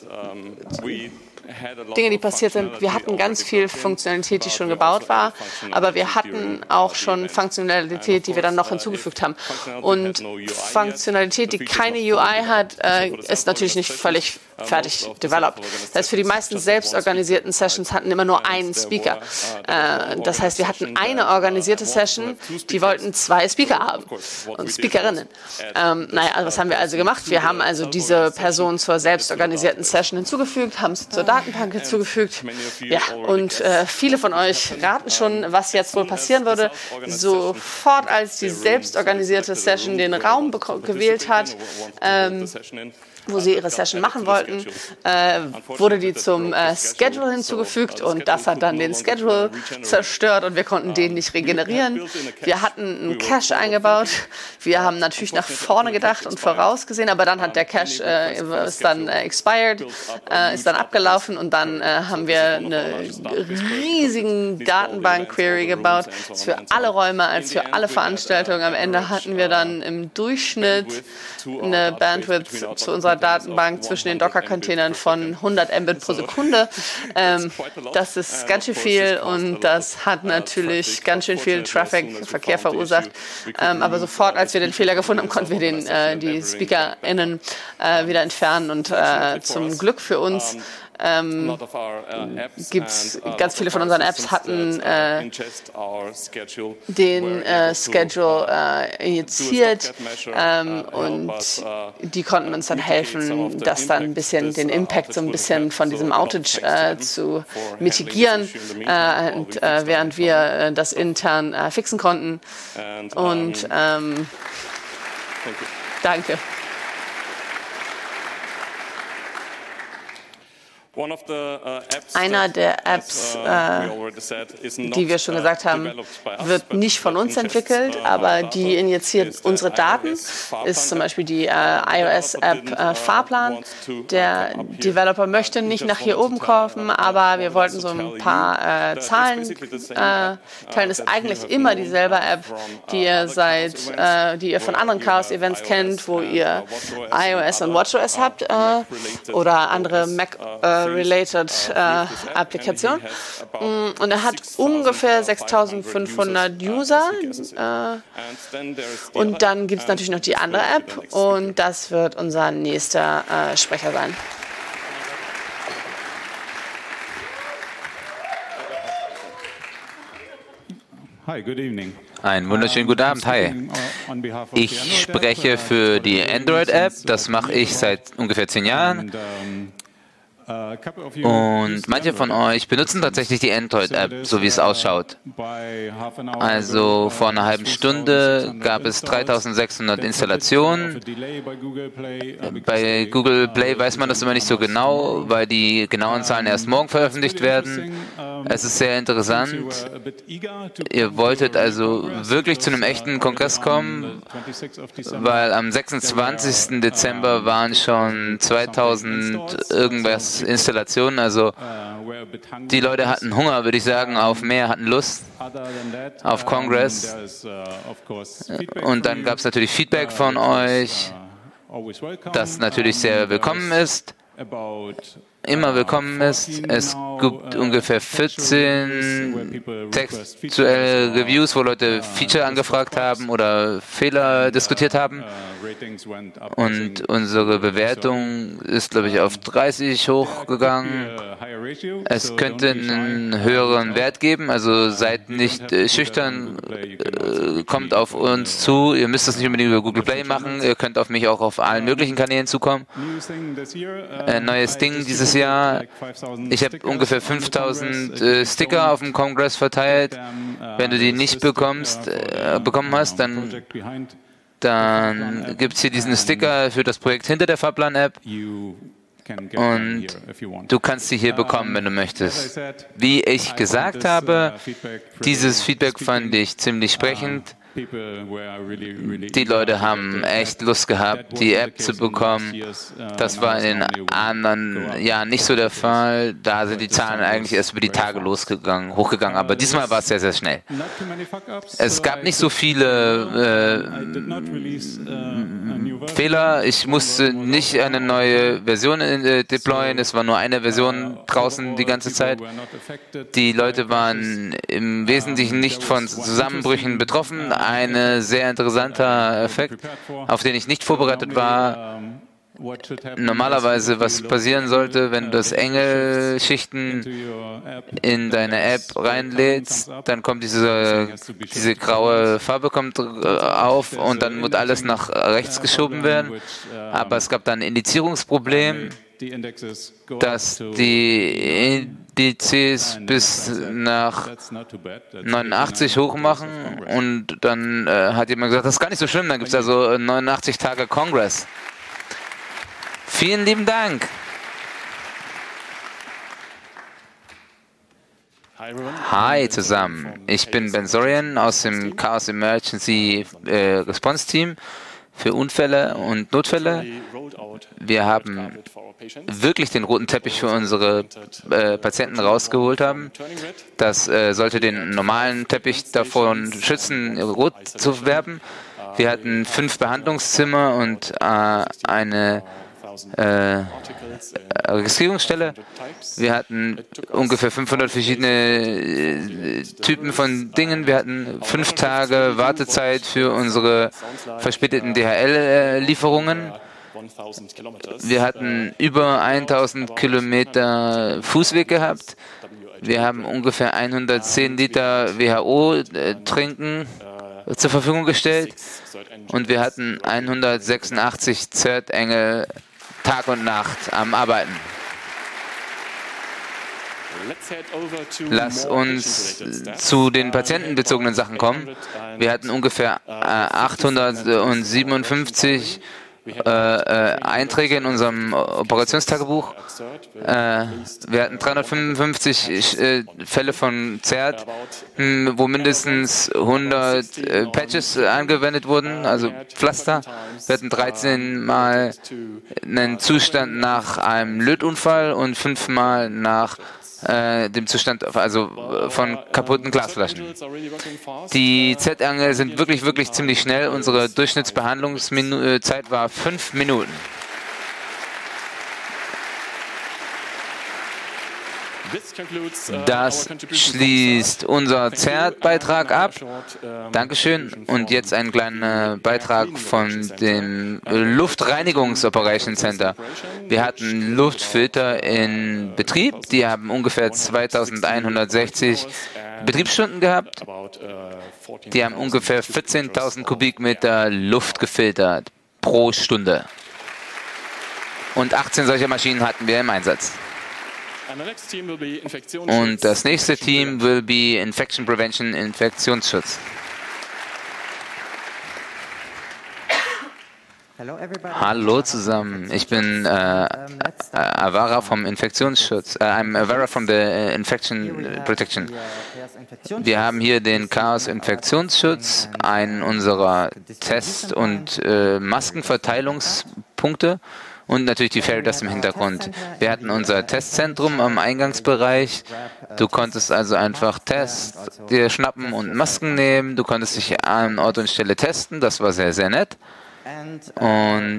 Dinge, die passiert sind. Wir hatten ganz viel Funktionalität, die schon gebaut war, aber wir hatten auch schon Funktionalität, die wir dann noch hinzugefügt haben. Und Funktionalität, die keine UI hat, ist natürlich nicht völlig fertig developed. Das heißt, für die meisten selbstorganisierten Sessions hatten immer nur einen Speaker. Das heißt, wir hatten eine organisierte Session, die wollten 2 Speaker haben und Speakerinnen. Also was haben wir also gemacht? Wir haben also diese Person zur selbstorganisierten Session hinzugefügt, haben sie zur Datenbank hinzugefügt. Ja, und viele von euch raten schon, was jetzt wohl passieren würde. Sofort, als die selbstorganisierte Session den Raum gewählt hat, wo sie ihre Session machen wollten, wurde die zum Schedule hinzugefügt und das hat dann den Schedule zerstört und wir konnten den nicht regenerieren. Wir hatten einen Cache eingebaut. Wir haben natürlich nach vorne gedacht und vorausgesehen, aber dann hat der Cache ist dann expired, ist dann abgelaufen und dann haben wir eine riesigen Datenbank-Query gebaut, als für alle Räume, als für alle Veranstaltungen. Am Ende hatten wir dann im Durchschnitt eine Bandwidth zu unserer Datenbank zwischen den Docker-Containern von 100 Mbit pro Sekunde. Das ist ganz schön viel und das hat natürlich ganz schön viel Verkehr verursacht. Aber sofort, als wir den Fehler gefunden haben, konnten wir die SpeakerInnen wieder entfernen und zum Glück für uns gibt's ganz viele von unseren Apps hatten den Schedule injiziert und die konnten uns dann helfen, das dann ein bisschen den Impact so ein bisschen von diesem Outage zu mitigieren, und während wir das intern fixen konnten. Und danke. Einer der Apps, die wir schon gesagt haben, wird nicht von uns entwickelt, aber die injiziert unsere Daten, ist zum Beispiel die iOS-App Fahrplan. Der Developer möchte nicht nach hier oben kommen, aber wir wollten so ein paar Zahlen teilen. Ist eigentlich immer dieselbe App, die ihr von anderen Chaos-Events kennt, wo ihr iOS und WatchOS habt oder andere Mac related Applikation. Und er hat ungefähr 6.500 User. Und dann gibt es natürlich noch die andere App und das wird unser nächster Sprecher sein. Hi, good evening. Einen wunderschönen guten Abend. Hi. Ich spreche für die Android-App. Das mache ich seit ungefähr 10 Jahren. Und manche von euch benutzen tatsächlich die Android-App, so wie es ausschaut. Also vor einer halben Stunde gab es 3600 Installationen. Bei Google Play weiß man das immer nicht so genau, weil die genauen Zahlen erst morgen veröffentlicht werden. Es ist sehr interessant. Ihr wolltet also wirklich zu einem echten Kongress kommen, weil am 26. Dezember waren schon 2000 irgendwas Installationen, also die Leute hatten Hunger, würde ich sagen, auf mehr, hatten Lust auf Kongress. Und dann gab es natürlich Feedback von euch, das natürlich sehr willkommen ist. Immer willkommen ist. Es gibt ungefähr 14 textuelle Reviews, wo Leute Feature angefragt haben oder Fehler diskutiert haben. Und unsere Bewertung ist, glaube ich, auf 30 hochgegangen. Es könnte einen höheren Wert geben, also seid nicht schüchtern, kommt auf uns zu. Ihr müsst das nicht unbedingt über Google Play machen, ihr könnt auf mich auch auf allen möglichen Kanälen zukommen. Neues Ding dieses Jahr. Ich habe ungefähr 5000 Sticker auf dem Kongress verteilt. Wenn du die nicht bekommen hast, dann gibt es hier diesen Sticker für das Projekt hinter der Fahrplan-App. Und du kannst sie hier bekommen, wenn du möchtest. Wie ich gesagt habe, dieses Feedback fand ich ziemlich sprechend. Die Leute haben echt Lust gehabt, die App zu bekommen. Das war in den anderen Jahren nicht so der Fall. Da sind die Zahlen eigentlich erst über die Tage hochgegangen. Aber diesmal war es sehr, sehr schnell. Es gab nicht so viele Fehler. Ich musste nicht eine neue Version deployen. Es war nur eine Version draußen die ganze Zeit. Die Leute waren im Wesentlichen nicht von Zusammenbrüchen betroffen. Ein sehr interessanter Effekt, auf den ich nicht vorbereitet war. Normalerweise, was passieren sollte, wenn du das Engelschichten in deine App reinlädst, dann kommt diese graue Farbe auf und dann muss alles nach rechts geschoben werden. Aber es gab dann ein Indizierungsproblem, dass die Indizes bis nach 89 hochmachen und dann hat jemand gesagt, das ist gar nicht so schlimm, dann gibt es also 89 Tage Kongress. Vielen lieben Dank. Hi zusammen, ich bin Ben Sorian aus dem Chaos Emergency Response Team für Unfälle und Notfälle. Wir haben wirklich den roten Teppich für unsere Patienten rausgeholt haben. Das sollte den normalen Teppich davon schützen, rot zu werben. Wir hatten 5 Behandlungszimmer und eine Registrierungsstelle. Wir hatten ungefähr 500 verschiedene Typen von Dingen. Wir hatten 5 Tage Wartezeit für unsere verspäteten DHL-Lieferungen. Wir hatten über 1000 Kilometer Fußweg gehabt. Wir haben ungefähr 110 Liter WHO-Trinken zur Verfügung gestellt. Und wir hatten 186 CERT-Engel Tag und Nacht am Arbeiten. Lass uns zu den patientenbezogenen Sachen kommen. Wir hatten ungefähr 857 Einträge in unserem Operationstagebuch. Wir hatten 355 Fälle von CERT, wo mindestens 100 Patches angewendet wurden, also Pflaster. Wir hatten 13 Mal einen Zustand nach einem Lötunfall und 5 Mal nach dem Zustand, also von kaputten Glasflaschen. Die Z-Engel sind wirklich ziemlich schnell. Unsere Durchschnittsbehandlungszeit war 5 Minuten. Das schließt unser CERT-Beitrag ab. Dankeschön. Und jetzt ein kleiner Beitrag von dem Luftreinigungsoperation Center. Wir hatten Luftfilter in Betrieb. Die haben ungefähr 2160 Betriebsstunden gehabt. Die haben ungefähr 14.000 Kubikmeter Luft gefiltert pro Stunde. Und 18 solcher Maschinen hatten wir im Einsatz. Und das nächste Team will be Infection Prevention, Infektionsschutz. Hallo zusammen, ich bin Avara vom Infektionsschutz. I'm Avara from the Infection Protection. Wir haben hier den Chaos Infektionsschutz, einen unserer Test- und Maskenverteilungspunkte. Und natürlich die Fairy-Dust im Hintergrund. Wir hatten unser Testzentrum am Eingangsbereich. Du konntest also einfach dir schnappen und Masken nehmen. Du konntest dich an Ort und Stelle testen. Das war sehr, sehr nett. Und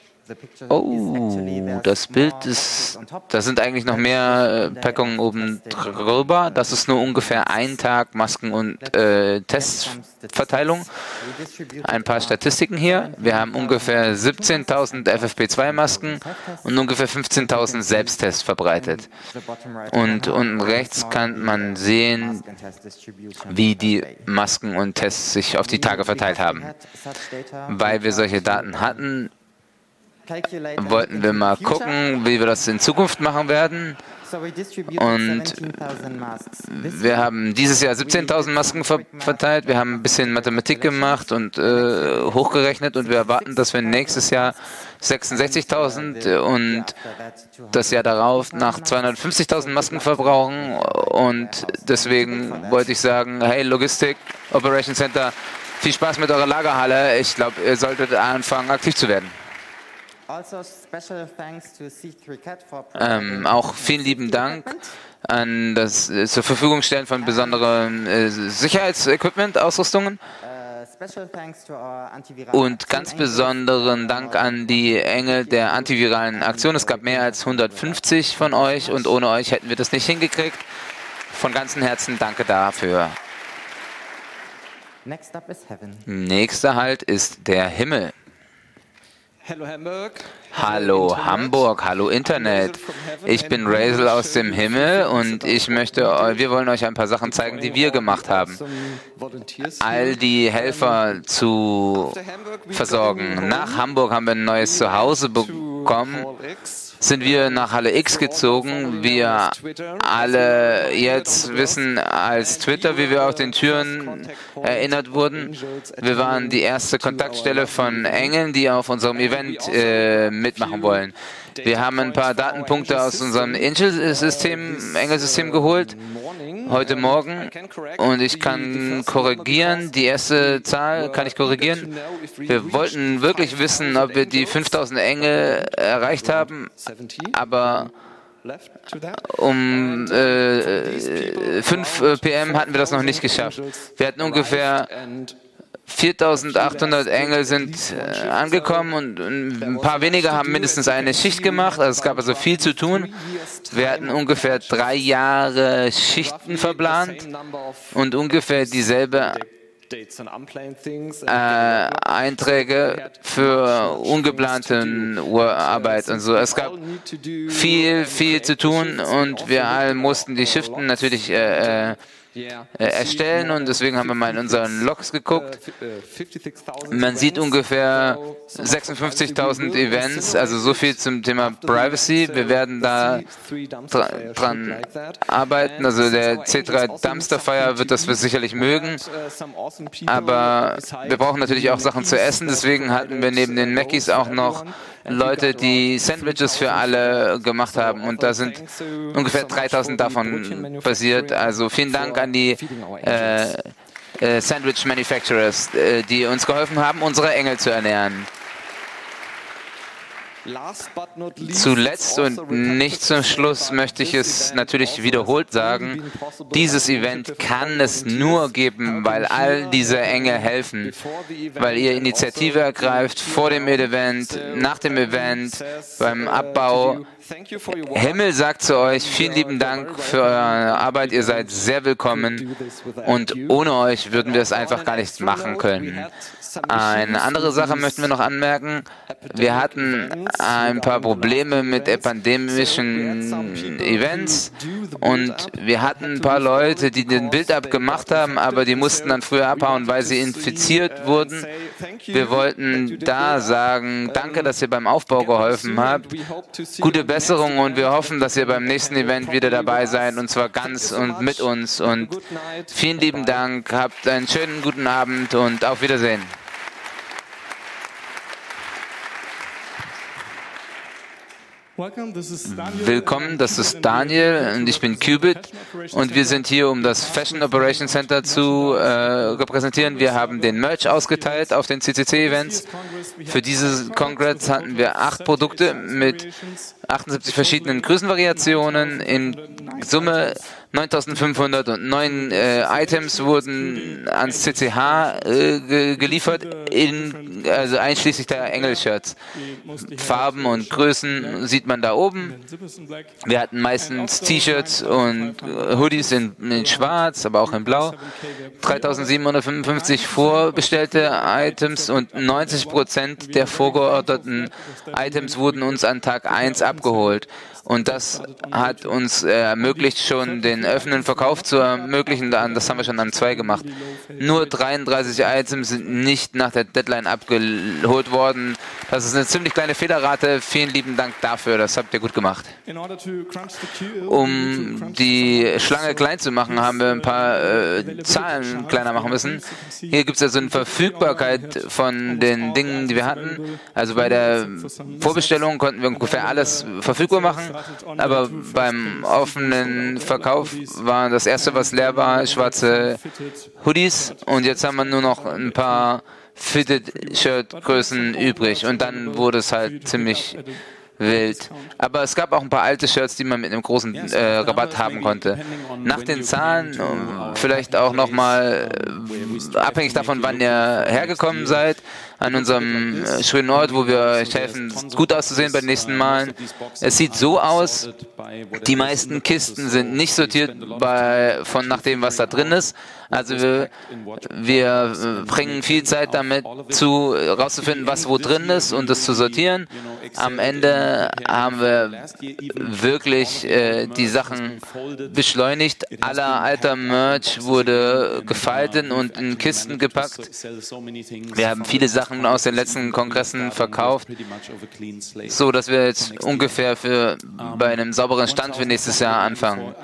das Bild ist, da sind eigentlich noch mehr Packungen oben drüber. Das ist nur ungefähr ein Tag Masken- und Testverteilung. Ein paar Statistiken hier. Wir haben ungefähr 17.000 FFP2-Masken und ungefähr 15.000 Selbsttests verbreitet. Und unten rechts kann man sehen, wie die Masken und Tests sich auf die Tage verteilt haben. Weil wir solche Daten hatten, wollten wir mal gucken, wie wir das in Zukunft machen werden. Und wir haben dieses Jahr 17.000 Masken verteilt. Wir haben ein bisschen Mathematik gemacht und hochgerechnet und wir erwarten, dass wir nächstes Jahr 66.000 und das Jahr darauf nach 250.000 Masken verbrauchen. Und deswegen wollte ich sagen, hey Logistik, Operation Center, viel Spaß mit eurer Lagerhalle. Ich glaube, ihr solltet anfangen, aktiv zu werden. Auch vielen lieben Dank an das zur Verfügung stellen von besonderen Sicherheitsequipment, Ausrüstungen. Und ganz besonderen Dank an die Engel der antiviralen Aktion. Es gab mehr als 150 von euch und ohne euch hätten wir das nicht hingekriegt. Von ganzem Herzen danke dafür. Nächster Halt ist der Himmel. Hallo Hamburg, hallo Internet. Ich bin Razel aus dem Himmel und wir wollen euch ein paar Sachen zeigen, die wir gemacht haben. All die Helfer zu versorgen. Nach Hamburg haben wir ein neues Zuhause bekommen. Sind wir nach Halle X gezogen. Wir alle jetzt wissen als Twitter, wie wir auf den Türen erinnert wurden. Wir waren die erste Kontaktstelle von Engeln, die auf unserem Event mitmachen wollen. Wir haben ein paar Datenpunkte aus unserem Engelsystem geholt, heute Morgen, und ich kann korrigieren, die erste Zahl kann ich korrigieren. Wir wollten wirklich wissen, ob wir die 5000 Engel erreicht haben, aber um 5 PM hatten wir das noch nicht geschafft. Wir hatten ungefähr 4.800 Engel sind angekommen und ein paar weniger haben mindestens eine Schicht gemacht. Also es gab also viel zu tun. Wir hatten ungefähr 3 Jahre Schichten verplant und ungefähr dieselbe Einträge für ungeplante Arbeit und so. Es gab viel zu tun und wir alle mussten die Shiften natürlich erstellen und deswegen haben wir mal in unseren Logs geguckt. Man sieht ungefähr 56.000 Events, also so viel zum Thema Privacy. Wir werden da dran arbeiten. Also der C3 Dumpster Fire wird das sicherlich mögen, aber wir brauchen natürlich auch Sachen zu essen. Deswegen hatten wir neben den Mackies auch noch Leute, die Sandwiches für alle gemacht haben und da sind ungefähr 3.000 davon passiert. Also vielen Dank an die Sandwich Manufacturers, die uns geholfen haben, unsere Engel zu ernähren. Zuletzt und nicht zum Schluss möchte ich es natürlich wiederholt sagen, dieses Event kann es nur geben, weil all diese Engel helfen, weil ihr Initiative ergreift vor dem Event, nach dem Event, beim Abbau, Himmel sagt zu euch, vielen lieben Dank für eure Arbeit, ihr seid sehr willkommen und ohne euch würden wir es einfach gar nicht machen können. Eine andere Sache möchten wir noch anmerken. Wir hatten ein paar Probleme mit pandemischen Events und wir hatten ein paar Leute, die den Build-up gemacht haben, aber die mussten dann früher abhauen, weil sie infiziert wurden. Wir wollten da sagen, danke, dass ihr beim Aufbau geholfen habt. Gute Besserung und wir hoffen, dass ihr beim nächsten Event wieder dabei seid und zwar ganz und mit uns. Und vielen lieben Dank, habt einen schönen guten Abend und auf Wiedersehen. Willkommen, das ist Daniel und ich bin Qubit und wir sind hier, um das Fashion Operations Center zu repräsentieren. Wir haben den Merch ausgeteilt auf den CCC-Events. Für dieses Kongress hatten wir 8 Produkte mit 78 verschiedenen Größenvariationen. In Summe 9.509 Items wurden ans CCH geliefert, also einschließlich der Engel-Shirts. Farben und Größen sieht man da oben. Wir hatten meistens T-Shirts und Hoodies in schwarz, aber auch in blau. 3.755 vorbestellte Items und 90% der vorgeorderten Items wurden uns an Tag 1 abgeholt. Und das hat uns ermöglicht, schon den öffnenden Verkauf zu ermöglichen. Das haben wir schon an 2 gemacht. Nur 33 Items sind nicht nach der Deadline abgeholt worden. Das ist eine ziemlich kleine Fehlerrate. Vielen lieben Dank dafür. Das habt ihr gut gemacht. Um die Schlange klein zu machen, haben wir ein paar Zahlen kleiner machen müssen. Hier gibt es also eine Verfügbarkeit von den Dingen, die wir hatten. Also bei der Vorbestellung konnten wir ungefähr alles verfügbar machen. Aber beim offenen Verkauf war das erste, was leer war, schwarze Hoodies. Und jetzt haben wir nur noch ein paar Fitted-Shirt-Größen übrig. Und dann wurde es halt ziemlich wild. Aber es gab auch ein paar alte Shirts, die man mit einem großen Rabatt haben konnte. Nach den Zahlen, vielleicht auch nochmal abhängig davon, wann ihr hergekommen seid, an unserem schönen Ort, wo wir euch helfen, gut auszusehen bei den nächsten Malen. Es sieht so aus, die meisten Kisten sind nicht sortiert nach dem, was da drin ist. Also wir bringen viel Zeit damit rauszufinden, was wo drin ist und das zu sortieren. Am Ende haben wir wirklich die Sachen beschleunigt. Aller alter Merch wurde gefaltet und in Kisten gepackt. Wir haben viele Sachen aus den letzten Kongressen verkauft, so dass wir jetzt ungefähr bei einem sauberen Stand für nächstes Jahr anfangen.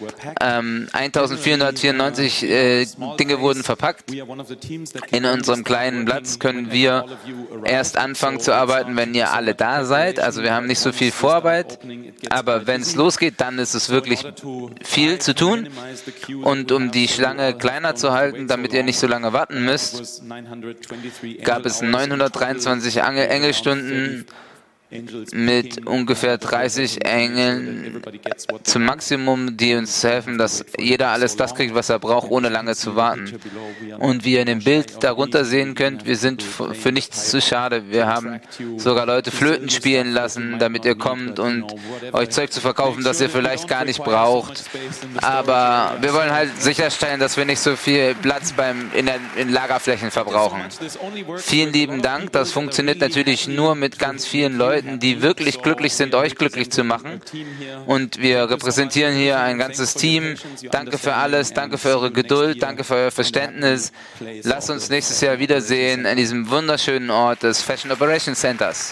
1494 Dinge wurden verpackt. In unserem kleinen Platz können wir erst anfangen zu arbeiten, wenn ihr alle da seid. Also wir haben nicht so viel Vorarbeit, aber wenn es losgeht, dann ist es wirklich viel zu tun. Und um die Schlange kleiner zu halten, damit ihr nicht so lange warten müsst, gab es 923 Engelstunden mit ungefähr 30 Engeln zum Maximum, die uns helfen, dass jeder alles das kriegt, was er braucht, ohne lange zu warten. Und wie ihr in dem Bild darunter sehen könnt, wir sind für nichts zu schade. Wir haben sogar Leute Flöten spielen lassen, damit ihr kommt und euch Zeug zu verkaufen, das ihr vielleicht gar nicht braucht. Aber wir wollen halt sicherstellen, dass wir nicht so viel Platz in Lagerflächen verbrauchen. Vielen lieben Dank. Das funktioniert natürlich nur mit ganz vielen Leuten, die wirklich glücklich sind, euch glücklich zu machen. Und wir repräsentieren hier ein ganzes Team. Danke für alles, danke für eure Geduld, danke für euer Verständnis. Lasst uns nächstes Jahr wiedersehen an diesem wunderschönen Ort des Fashion Operations Centers.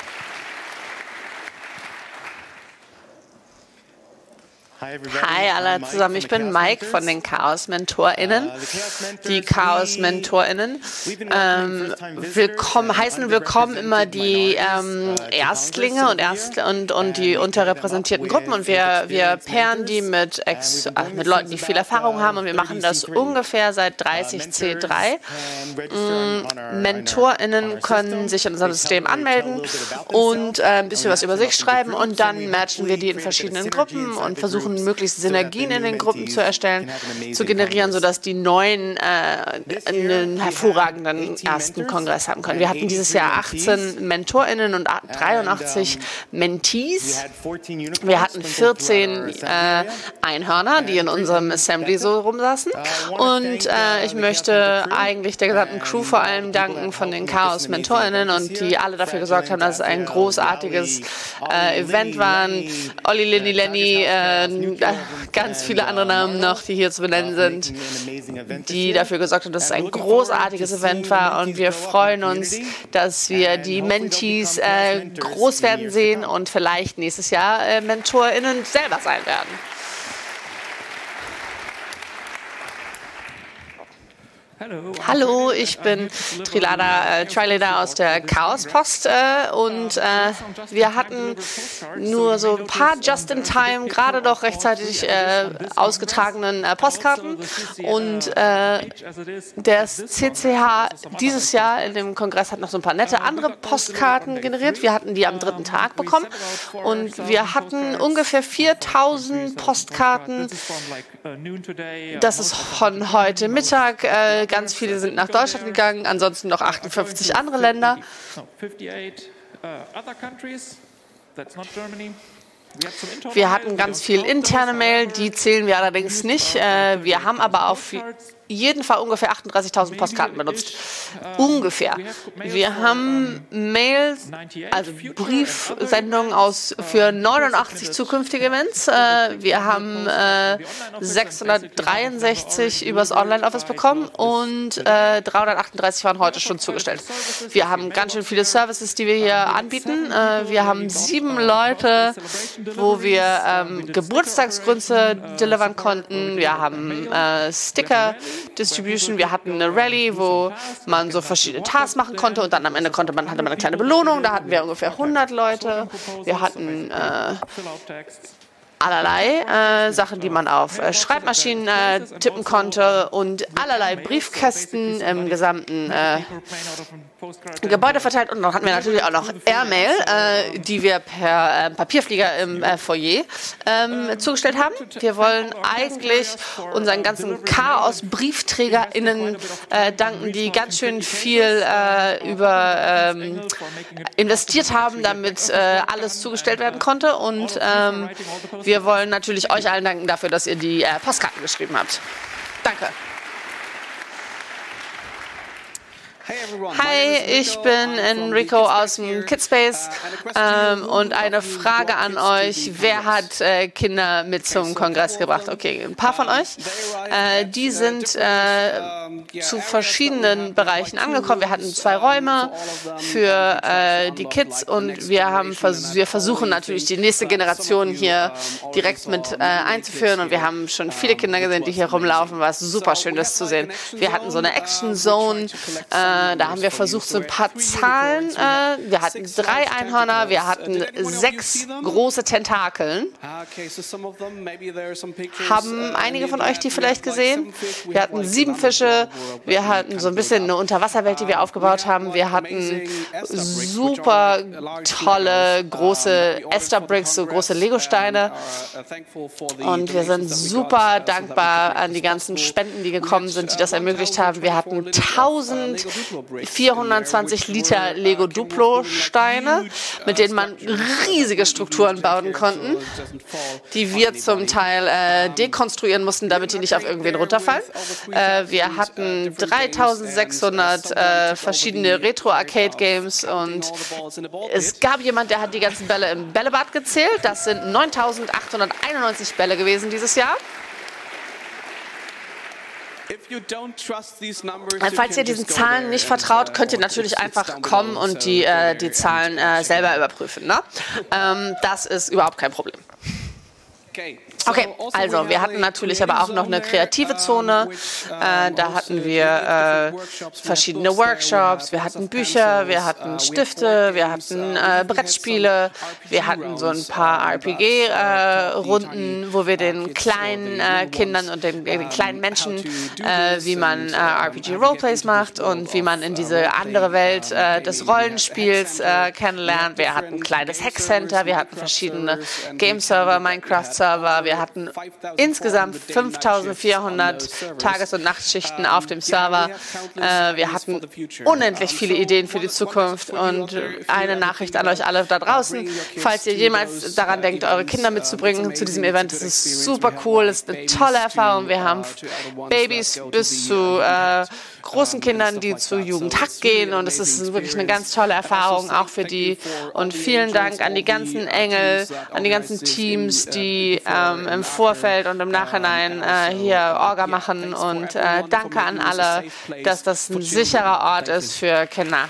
Hi alle zusammen, ich bin Mike von den Chaos-MentorInnen. Die Chaos-MentorInnen heißen willkommen immer die Erstlinge und die unterrepräsentierten Gruppen und wir pairen die mit Leuten, die viel Erfahrung haben und wir machen das ungefähr seit 30C3. MentorInnen können sich in unserem System anmelden und ein bisschen was über sich schreiben und dann matchen wir die in verschiedenen Gruppen und versuchen möglichst Synergien in den Gruppen zu erstellen, zu generieren, sodass die Neuen einen hervorragenden ersten Kongress haben können. Wir hatten dieses Jahr 18 MentorInnen und 83 Mentees. Wir hatten 14 Einhörner, die in unserem Assembly so rumsaßen. Und ich möchte eigentlich der gesamten Crew vor allem danken von den Chaos-MentorInnen und die alle dafür gesorgt haben, dass es ein großartiges Event war. Olli, Lini, Lenny, ganz viele andere Namen noch, die hier zu benennen sind, die dafür gesorgt haben, dass es ein großartiges Event war. Und wir freuen uns, dass wir die Mentees groß werden sehen und vielleicht nächstes Jahr MentorInnen selber sein werden. Hallo, ich bin Trileader aus der Chaos-Post und wir hatten nur so ein paar Just-in-Time, gerade doch rechtzeitig ausgetragenen Postkarten und der CCH dieses Jahr in dem Kongress hat noch so ein paar nette andere Postkarten generiert. Wir hatten die am dritten Tag bekommen und wir hatten ungefähr 4.000 Postkarten. Das ist von heute Mittag. Ganz viele sind nach Deutschland gegangen, ansonsten noch 58 andere Länder. Wir hatten ganz viel interne Mail, die zählen wir allerdings nicht. Wir haben aber auf jeden Fall ungefähr 38.000 Postkarten benutzt. Ungefähr. Wir haben Mails, also Briefsendungen für 89 zukünftige Events. Wir haben 663 übers Online-Office bekommen und 338 waren heute schon zugestellt. Wir haben ganz schön viele Services, die wir hier anbieten. Wir haben 7 Leute, wo wir Geburtstagsgrüße delivern konnten. Wir haben Sticker Distribution. Wir hatten eine Rallye, wo man so verschiedene Tasks machen konnte und dann am Ende hatte man eine kleine Belohnung. Da hatten wir ungefähr 100 Leute. Wir hatten allerlei Sachen, die man auf Schreibmaschinen tippen konnte und allerlei Briefkästen im gesamten Gebäude verteilt. Und dann hatten wir natürlich auch noch Airmail, die wir per Papierflieger im Foyer zugestellt haben. Wir wollen eigentlich unseren ganzen Chaos-BriefträgerInnen danken, die ganz schön viel investiert haben, damit alles zugestellt werden konnte. Und wir wollen natürlich euch allen danken dafür, dass ihr die Postkarten geschrieben habt. Danke. Hi, ich bin Enrico aus dem Kidspace und eine Frage an euch. Wer hat Kinder mit zum Kongress gebracht? Okay, ein paar von euch. Die sind zu verschiedenen Bereichen angekommen. Wir hatten 2 Räume für die Kids und wir versuchen natürlich die nächste Generation hier direkt mit einzuführen und wir haben schon viele Kinder gesehen, die hier rumlaufen. War es super schön, das zu sehen. Wir hatten so eine Action Zone. Da haben wir versucht, so ein paar Zahlen. Wir hatten 3 Einhörner, wir hatten 6 große Tentakeln. Haben einige von euch die vielleicht gesehen? Wir hatten 7 Fische, wir hatten so ein bisschen eine Unterwasserwelt, die wir aufgebaut haben. Wir hatten super tolle, große Ester-Bricks, so große Lego-Steine. Und wir sind super dankbar an die ganzen Spenden, die gekommen sind, die das ermöglicht haben. Wir hatten 1420 Liter Lego Duplo-Steine, mit denen man riesige Strukturen bauen konnten, die wir zum Teil dekonstruieren mussten, damit die nicht auf irgendwen runterfallen. Wir hatten 3600 verschiedene Retro-Arcade-Games und es gab jemand, der hat die ganzen Bälle im Bällebad gezählt. Das sind 9891 Bälle gewesen dieses Jahr. Falls ihr diesen Zahlen nicht vertraut, könnt ihr natürlich einfach kommen und die Zahlen selber überprüfen. Ne? Das ist überhaupt kein Problem. Okay, also wir hatten natürlich aber auch noch eine kreative Zone. Da hatten wir verschiedene Workshops, wir hatten Bücher, wir hatten Stifte, wir hatten Brettspiele, wir hatten so ein paar RPG-Runden, wo wir den kleinen Kindern und den kleinen Menschen, wie man RPG-Roleplays macht und wie man in diese andere Welt des Rollenspiels kennenlernt. Wir hatten ein kleines Hack-Center, wir hatten verschiedene Game-Server, Minecraft-Server, wir Wir hatten insgesamt 5.400 Tages- und Nachtschichten auf dem Server. Wir hatten unendlich viele Ideen für die Zukunft. Und eine Nachricht an euch alle da draußen: Falls ihr jemals daran denkt, eure Kinder mitzubringen zu diesem Event, es ist super cool, es ist eine tolle Erfahrung. Wir haben Babys bis zu großen Kindern, die zu Jugendhack gehen, und es ist wirklich eine ganz tolle Erfahrung, auch für die. Und vielen Dank an die ganzen Engel, an die ganzen Teams, die im Vorfeld und im Nachhinein hier Orga machen, und danke an alle, dass das ein sicherer Ort ist für Kinder.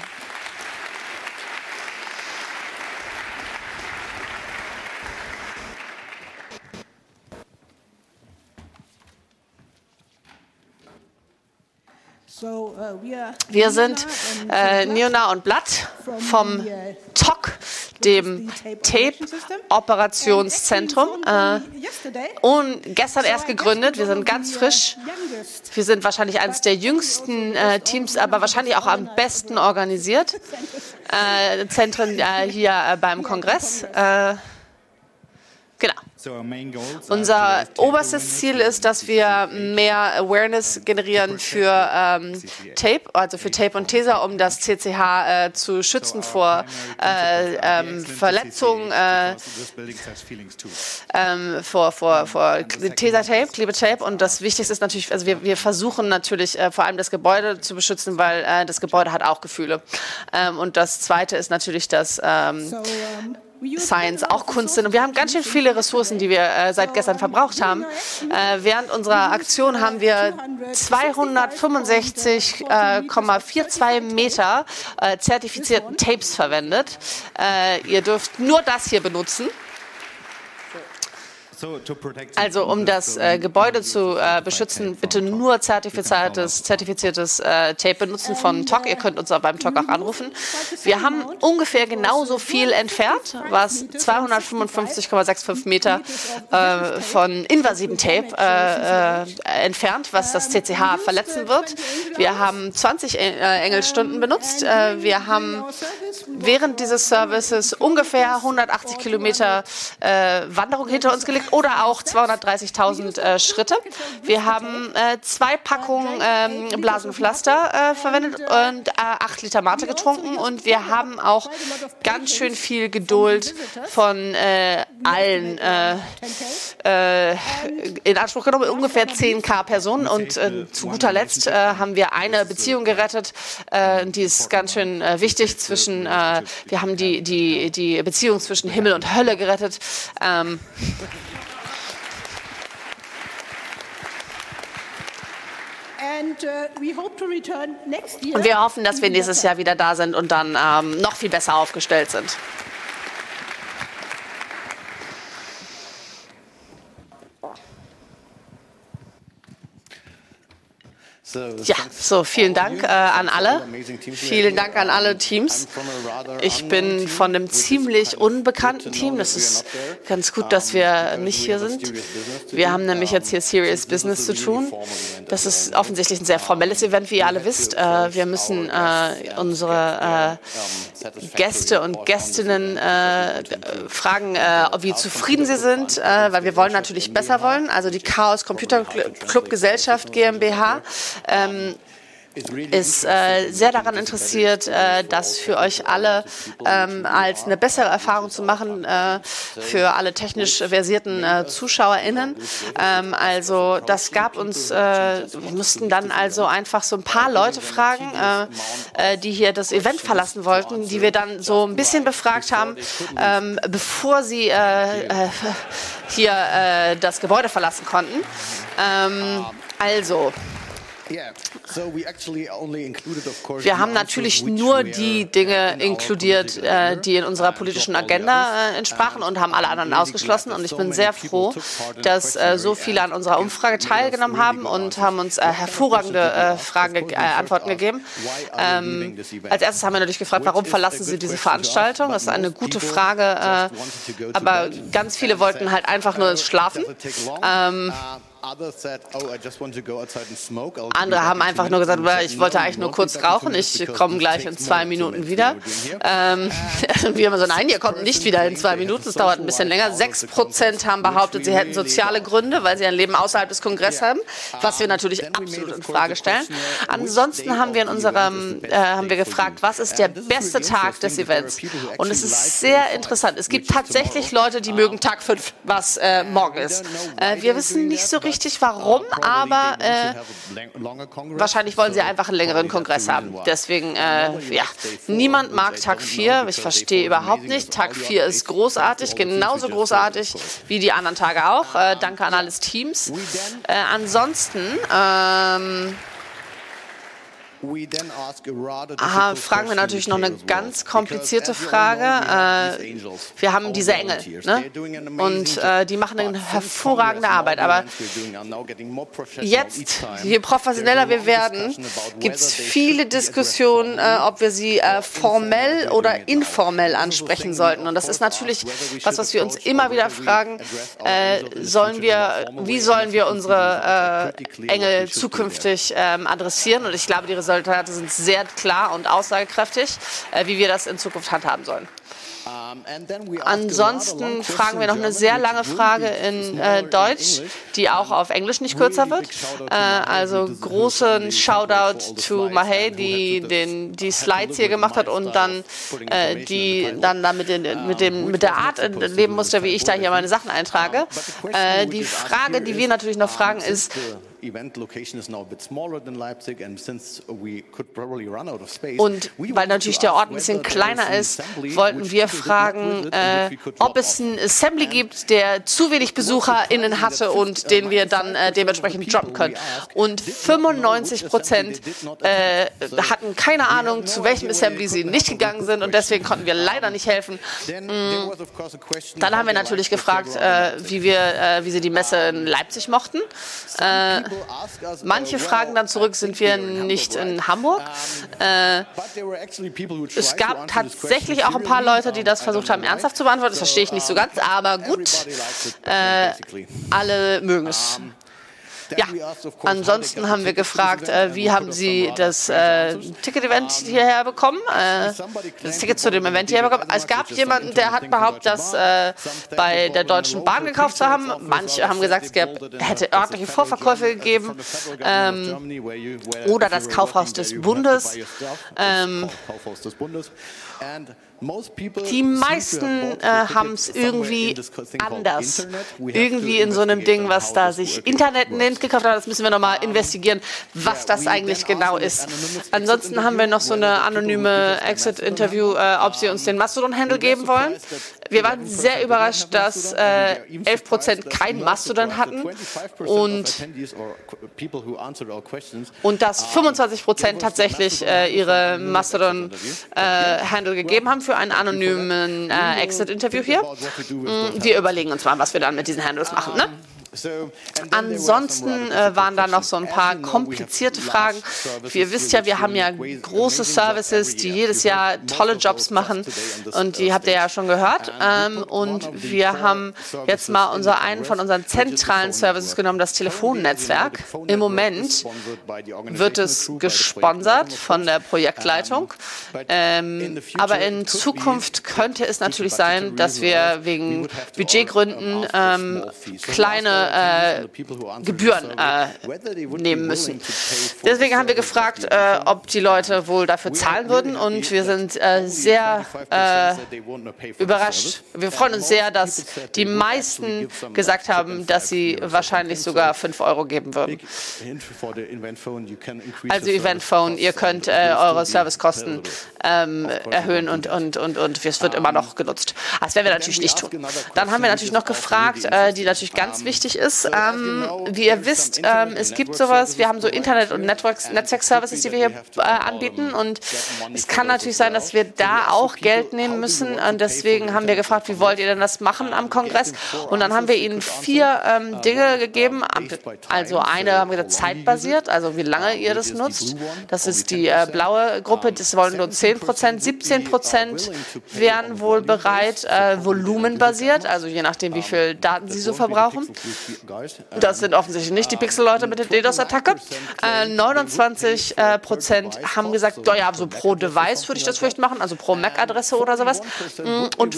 Wir sind Niona und Blatt vom TOC, dem Tape-Operationszentrum, und gestern erst gegründet. Wir sind ganz frisch. Wir sind wahrscheinlich eines der jüngsten Teams, aber wahrscheinlich auch am besten organisiert. Zentren hier beim Kongress. Genau. Unser oberstes Ziel ist, dass wir mehr Awareness generieren für Tape, also für Tape und Tesa, um das CCH zu schützen vor Verletzungen, vor Tesa-Tape, Klebetape. Und das Wichtigste ist natürlich, also wir versuchen natürlich vor allem das Gebäude zu beschützen, weil das Gebäude hat auch Gefühle. Und das Zweite ist natürlich, dass Science auch Kunst sind. Und wir haben ganz schön viele Ressourcen, die wir seit gestern verbraucht haben. Während unserer Aktion haben wir 265,42 Meter zertifizierten Tapes verwendet. Ihr dürft nur das hier benutzen. Also um das Gebäude zu beschützen, bitte nur zertifiziertes Tape benutzen von TOC. Ihr könnt uns auch beim TOC auch anrufen. Wir haben ungefähr genauso viel entfernt, was 255,65 Meter von invasiven Tape entfernt, was das CCH verletzen wird. Wir haben 20 Engelstunden benutzt. Wir haben während dieses Services ungefähr 180 Kilometer Wanderung hinter uns gelegt oder auch 230.000 Schritte. Wir haben 2 Packungen Blasenpflaster verwendet und 8 Liter Mate getrunken, und wir haben auch ganz schön viel Geduld von allen in Anspruch genommen, ungefähr 10.000 Personen. Und zu guter Letzt haben wir eine Beziehung gerettet, die ist ganz schön wichtig. Wir haben die Beziehung zwischen Himmel und Hölle gerettet. Und wir hoffen, dass wir nächstes Jahr wieder da sind und dann noch viel besser aufgestellt sind. Ja, vielen Dank an alle. Vielen Dank an alle Teams. Ich bin von einem ziemlich unbekannten Team. Das ist ganz gut, dass wir nicht hier sind. Wir haben nämlich jetzt hier Serious Business zu tun. Das ist offensichtlich ein sehr formelles Event, wie ihr alle wisst. Wir müssen unsere Gäste und Gästinnen fragen, wie zufrieden sie sind, weil wir wollen natürlich besser wollen. Also die Chaos Computer Club Gesellschaft GmbH ist sehr daran interessiert, das für euch alle als eine bessere Erfahrung zu machen, für alle technisch versierten ZuschauerInnen. Also das gab uns, wir mussten dann also einfach so ein paar Leute fragen, die hier das Event verlassen wollten, die wir dann so ein bisschen befragt haben, bevor sie hier das Gebäude verlassen konnten. Wir haben natürlich nur die Dinge inkludiert, die in unserer politischen Agenda entsprachen, und haben alle anderen ausgeschlossen. Und ich bin sehr froh, dass so viele an unserer Umfrage teilgenommen haben und haben uns hervorragende Antworten gegeben. Als erstes haben wir natürlich gefragt, warum verlassen Sie diese Veranstaltung? Das ist eine gute Frage, aber ganz viele wollten halt einfach nur schlafen. Andere haben einfach nur gesagt, ich wollte eigentlich nur kurz rauchen, ich komme gleich in 2 Minuten wieder. Wir haben so, nein, ihr kommt nicht wieder in 2 Minuten, es dauert ein bisschen länger. 6% haben behauptet, sie hätten soziale Gründe, weil sie ein Leben außerhalb des Kongresses haben, was wir natürlich absolut in Frage stellen. Ansonsten haben wir haben wir gefragt, was ist der beste Tag des Events? Und es ist sehr interessant. Es gibt tatsächlich Leute, die mögen Tag 5, was morgen ist. Wir wissen nicht so richtig warum, aber wahrscheinlich wollen sie einfach einen längeren Kongress haben. Deswegen, niemand mag Tag 4. Ich verstehe überhaupt nicht. Tag 4 ist großartig, genauso großartig wie die anderen Tage auch. Danke an alles Teams. Ansonsten fragen wir natürlich noch eine ganz komplizierte Frage. Wir haben diese Engel, ne? Und die machen eine hervorragende Arbeit. Aber jetzt, je professioneller wir werden, gibt es viele Diskussionen, ob wir sie formell oder informell ansprechen sollten. Und das ist natürlich was wir uns immer wieder fragen. Wie sollen wir unsere Engel zukünftig adressieren? Und ich glaube, die Resultate sind sehr klar und aussagekräftig, wie wir das in Zukunft handhaben sollen. Ansonsten fragen wir noch eine sehr lange Frage in Deutsch, die auch auf Englisch nicht kürzer wird. Also großen Shoutout to Mahey, die Slides hier gemacht hat und dann mit der Art leben musste, wie ich da hier meine Sachen eintrage. Die Frage, die wir natürlich noch fragen, ist, und weil natürlich der Ort ein bisschen kleiner ist, wollten wir fragen, ob es ein Assembly gibt, der zu wenig BesucherInnen hatte und den wir dann dementsprechend droppen können. Und 95% hatten keine Ahnung, zu welchem Assembly sie nicht gegangen sind und deswegen konnten wir leider nicht helfen. Dann haben wir natürlich gefragt, wie sie die Messe in Leipzig mochten. Manche fragen dann zurück, sind wir nicht in Hamburg? Es gab tatsächlich auch ein paar Leute, die das versucht haben, ernsthaft zu beantworten. Das verstehe ich nicht so ganz, aber gut, alle mögen es. Ja, ansonsten haben wir gefragt, wie haben Sie das Ticket-Event hierher bekommen, das Ticket zu dem Event hierher bekommen. Es gab jemanden, der hat behauptet, das bei der Deutschen Bahn gekauft zu haben. Manche haben gesagt, es hätte örtliche Vorverkäufe gegeben oder das Kaufhaus des Bundes. Die meisten haben es irgendwie anders. Irgendwie in so einem Ding, was da sich Internet nennt, gekauft hat. Das müssen wir nochmal investigieren, was das eigentlich genau ist. Ansonsten haben wir noch so eine anonyme Exit-Interview, ob sie uns den Mastodon-Handle geben wollen. Wir waren sehr überrascht, dass 11% kein Mastodon hatten und dass 25% tatsächlich ihre Mastodon-Handle gegeben haben für einen anonymen Exit-Interview hier. Wir überlegen uns mal, was wir dann mit diesen Handles machen, ne? Ansonsten waren da noch so ein paar komplizierte Fragen. Ihr wisst ja, wir haben ja große Services, die jedes Jahr tolle Jobs machen und die habt ihr ja schon gehört. Und wir haben jetzt mal einen von unseren zentralen Services genommen, das Telefonnetzwerk. Im Moment wird es gesponsert von der Projektleitung. Aber in Zukunft könnte es natürlich sein, dass wir wegen Budgetgründen kleine Gebühren nehmen müssen. Deswegen haben wir gefragt, ob die Leute wohl dafür zahlen würden und wir sind sehr überrascht. Wir freuen uns sehr, dass die meisten gesagt haben, dass sie wahrscheinlich sogar 5 € geben würden. Also Eventphone, ihr könnt eure Servicekosten erhöhen und es wird immer noch genutzt. Das werden wir natürlich nicht tun. Dann haben wir natürlich noch gefragt, die natürlich ganz wichtig ist. Wie ihr wisst, es gibt sowas, wir haben so Internet- und Netzwerk-Services, die wir hier anbieten und es kann natürlich sein, dass wir da auch Geld nehmen müssen und deswegen haben wir gefragt, wie wollt ihr denn das machen am Kongress? Und dann haben wir ihnen 4 Dinge gegeben, also eine haben wir gesagt, zeitbasiert, also wie lange ihr das nutzt. Das ist die blaue Gruppe, das wollen nur 10%, 17% wären wohl bereit, volumenbasiert, also je nachdem, wie viel Daten Sie so verbrauchen. Das sind offensichtlich nicht die Pixel-Leute mit der DDoS-Attacke. 29% haben gesagt, ja, so pro Device würde ich das vielleicht machen, also pro MAC-Adresse oder sowas. Und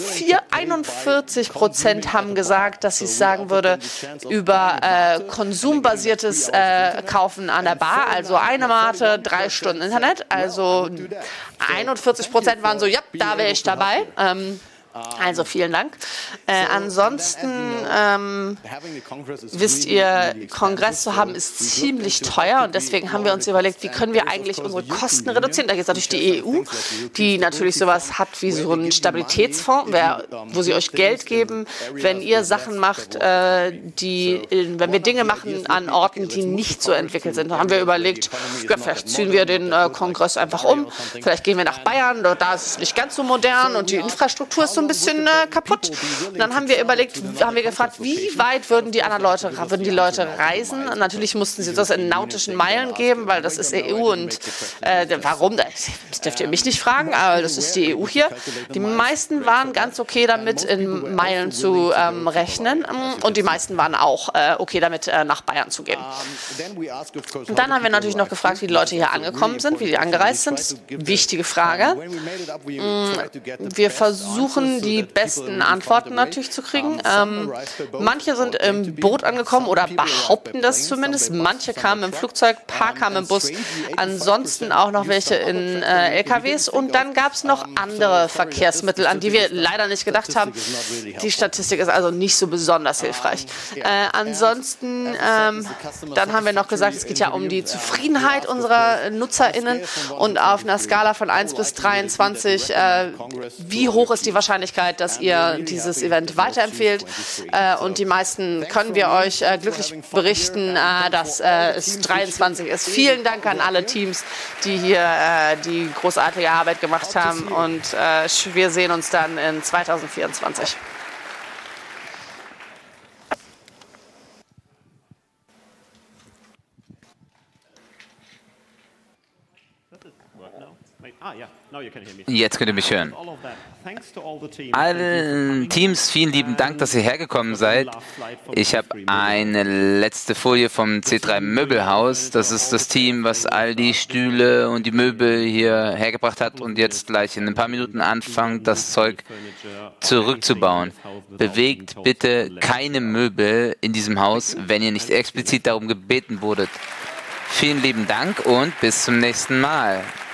41% haben gesagt, dass sie es sagen würde über konsumbasiertes Kaufen an der Bar, also eine Mate, 3 Stunden Internet. Also 41% waren so, ja, da wäre ich dabei. Also vielen Dank. Ansonsten wisst ihr, Kongress zu haben ist ziemlich teuer und deswegen haben wir uns überlegt, wie können wir eigentlich unsere Kosten reduzieren. Da gibt es natürlich die EU, die natürlich sowas hat wie so einen Stabilitätsfonds, wo sie euch Geld geben, wenn ihr Sachen macht, wenn wir Dinge machen an Orten, die nicht so entwickelt sind. Da haben wir überlegt, ja, vielleicht ziehen wir den Kongress einfach um, vielleicht gehen wir nach Bayern, da ist es nicht ganz so modern und die Infrastruktur ist so ein bisschen kaputt. Und dann haben wir gefragt, wie weit würden die Leute reisen? Und natürlich mussten sie das in nautischen Meilen geben, weil das ist EU und warum? Das dürft ihr mich nicht fragen, aber das ist die EU hier. Die meisten waren ganz okay damit, in Meilen zu rechnen und die meisten waren auch okay damit, nach Bayern zu gehen. Und dann haben wir natürlich noch gefragt, wie die Leute hier angekommen sind, wie die angereist sind. Wichtige Frage. Wir versuchen, die besten Antworten natürlich zu kriegen. Manche sind im Boot angekommen oder behaupten das zumindest. Manche kamen im Flugzeug, ein paar kamen im Bus. Ansonsten auch noch welche in LKWs. Und dann gab es noch andere Verkehrsmittel, an die wir leider nicht gedacht haben. Die Statistik ist also nicht so besonders hilfreich. Ansonsten, dann haben wir noch gesagt, es geht ja um die Zufriedenheit unserer NutzerInnen. Und auf einer Skala von 1 bis 23, wie hoch ist die Wahrscheinlichkeit, dass ihr dieses Event weiterempfehlt. Und die meisten können wir euch glücklich berichten, dass es 23 ist. Vielen Dank an alle Teams, die hier die großartige Arbeit gemacht haben. Und wir sehen uns dann in 2024. Jetzt könnt ihr mich hören. Allen Teams, vielen lieben Dank, dass ihr hergekommen seid. Ich habe eine letzte Folie vom C3 Möbelhaus. Das ist das Team, was all die Stühle und die Möbel hier hergebracht hat und jetzt gleich in ein paar Minuten anfängt, das Zeug zurückzubauen. Bewegt bitte keine Möbel in diesem Haus, wenn ihr nicht explizit darum gebeten wurdet. Vielen lieben Dank und bis zum nächsten Mal.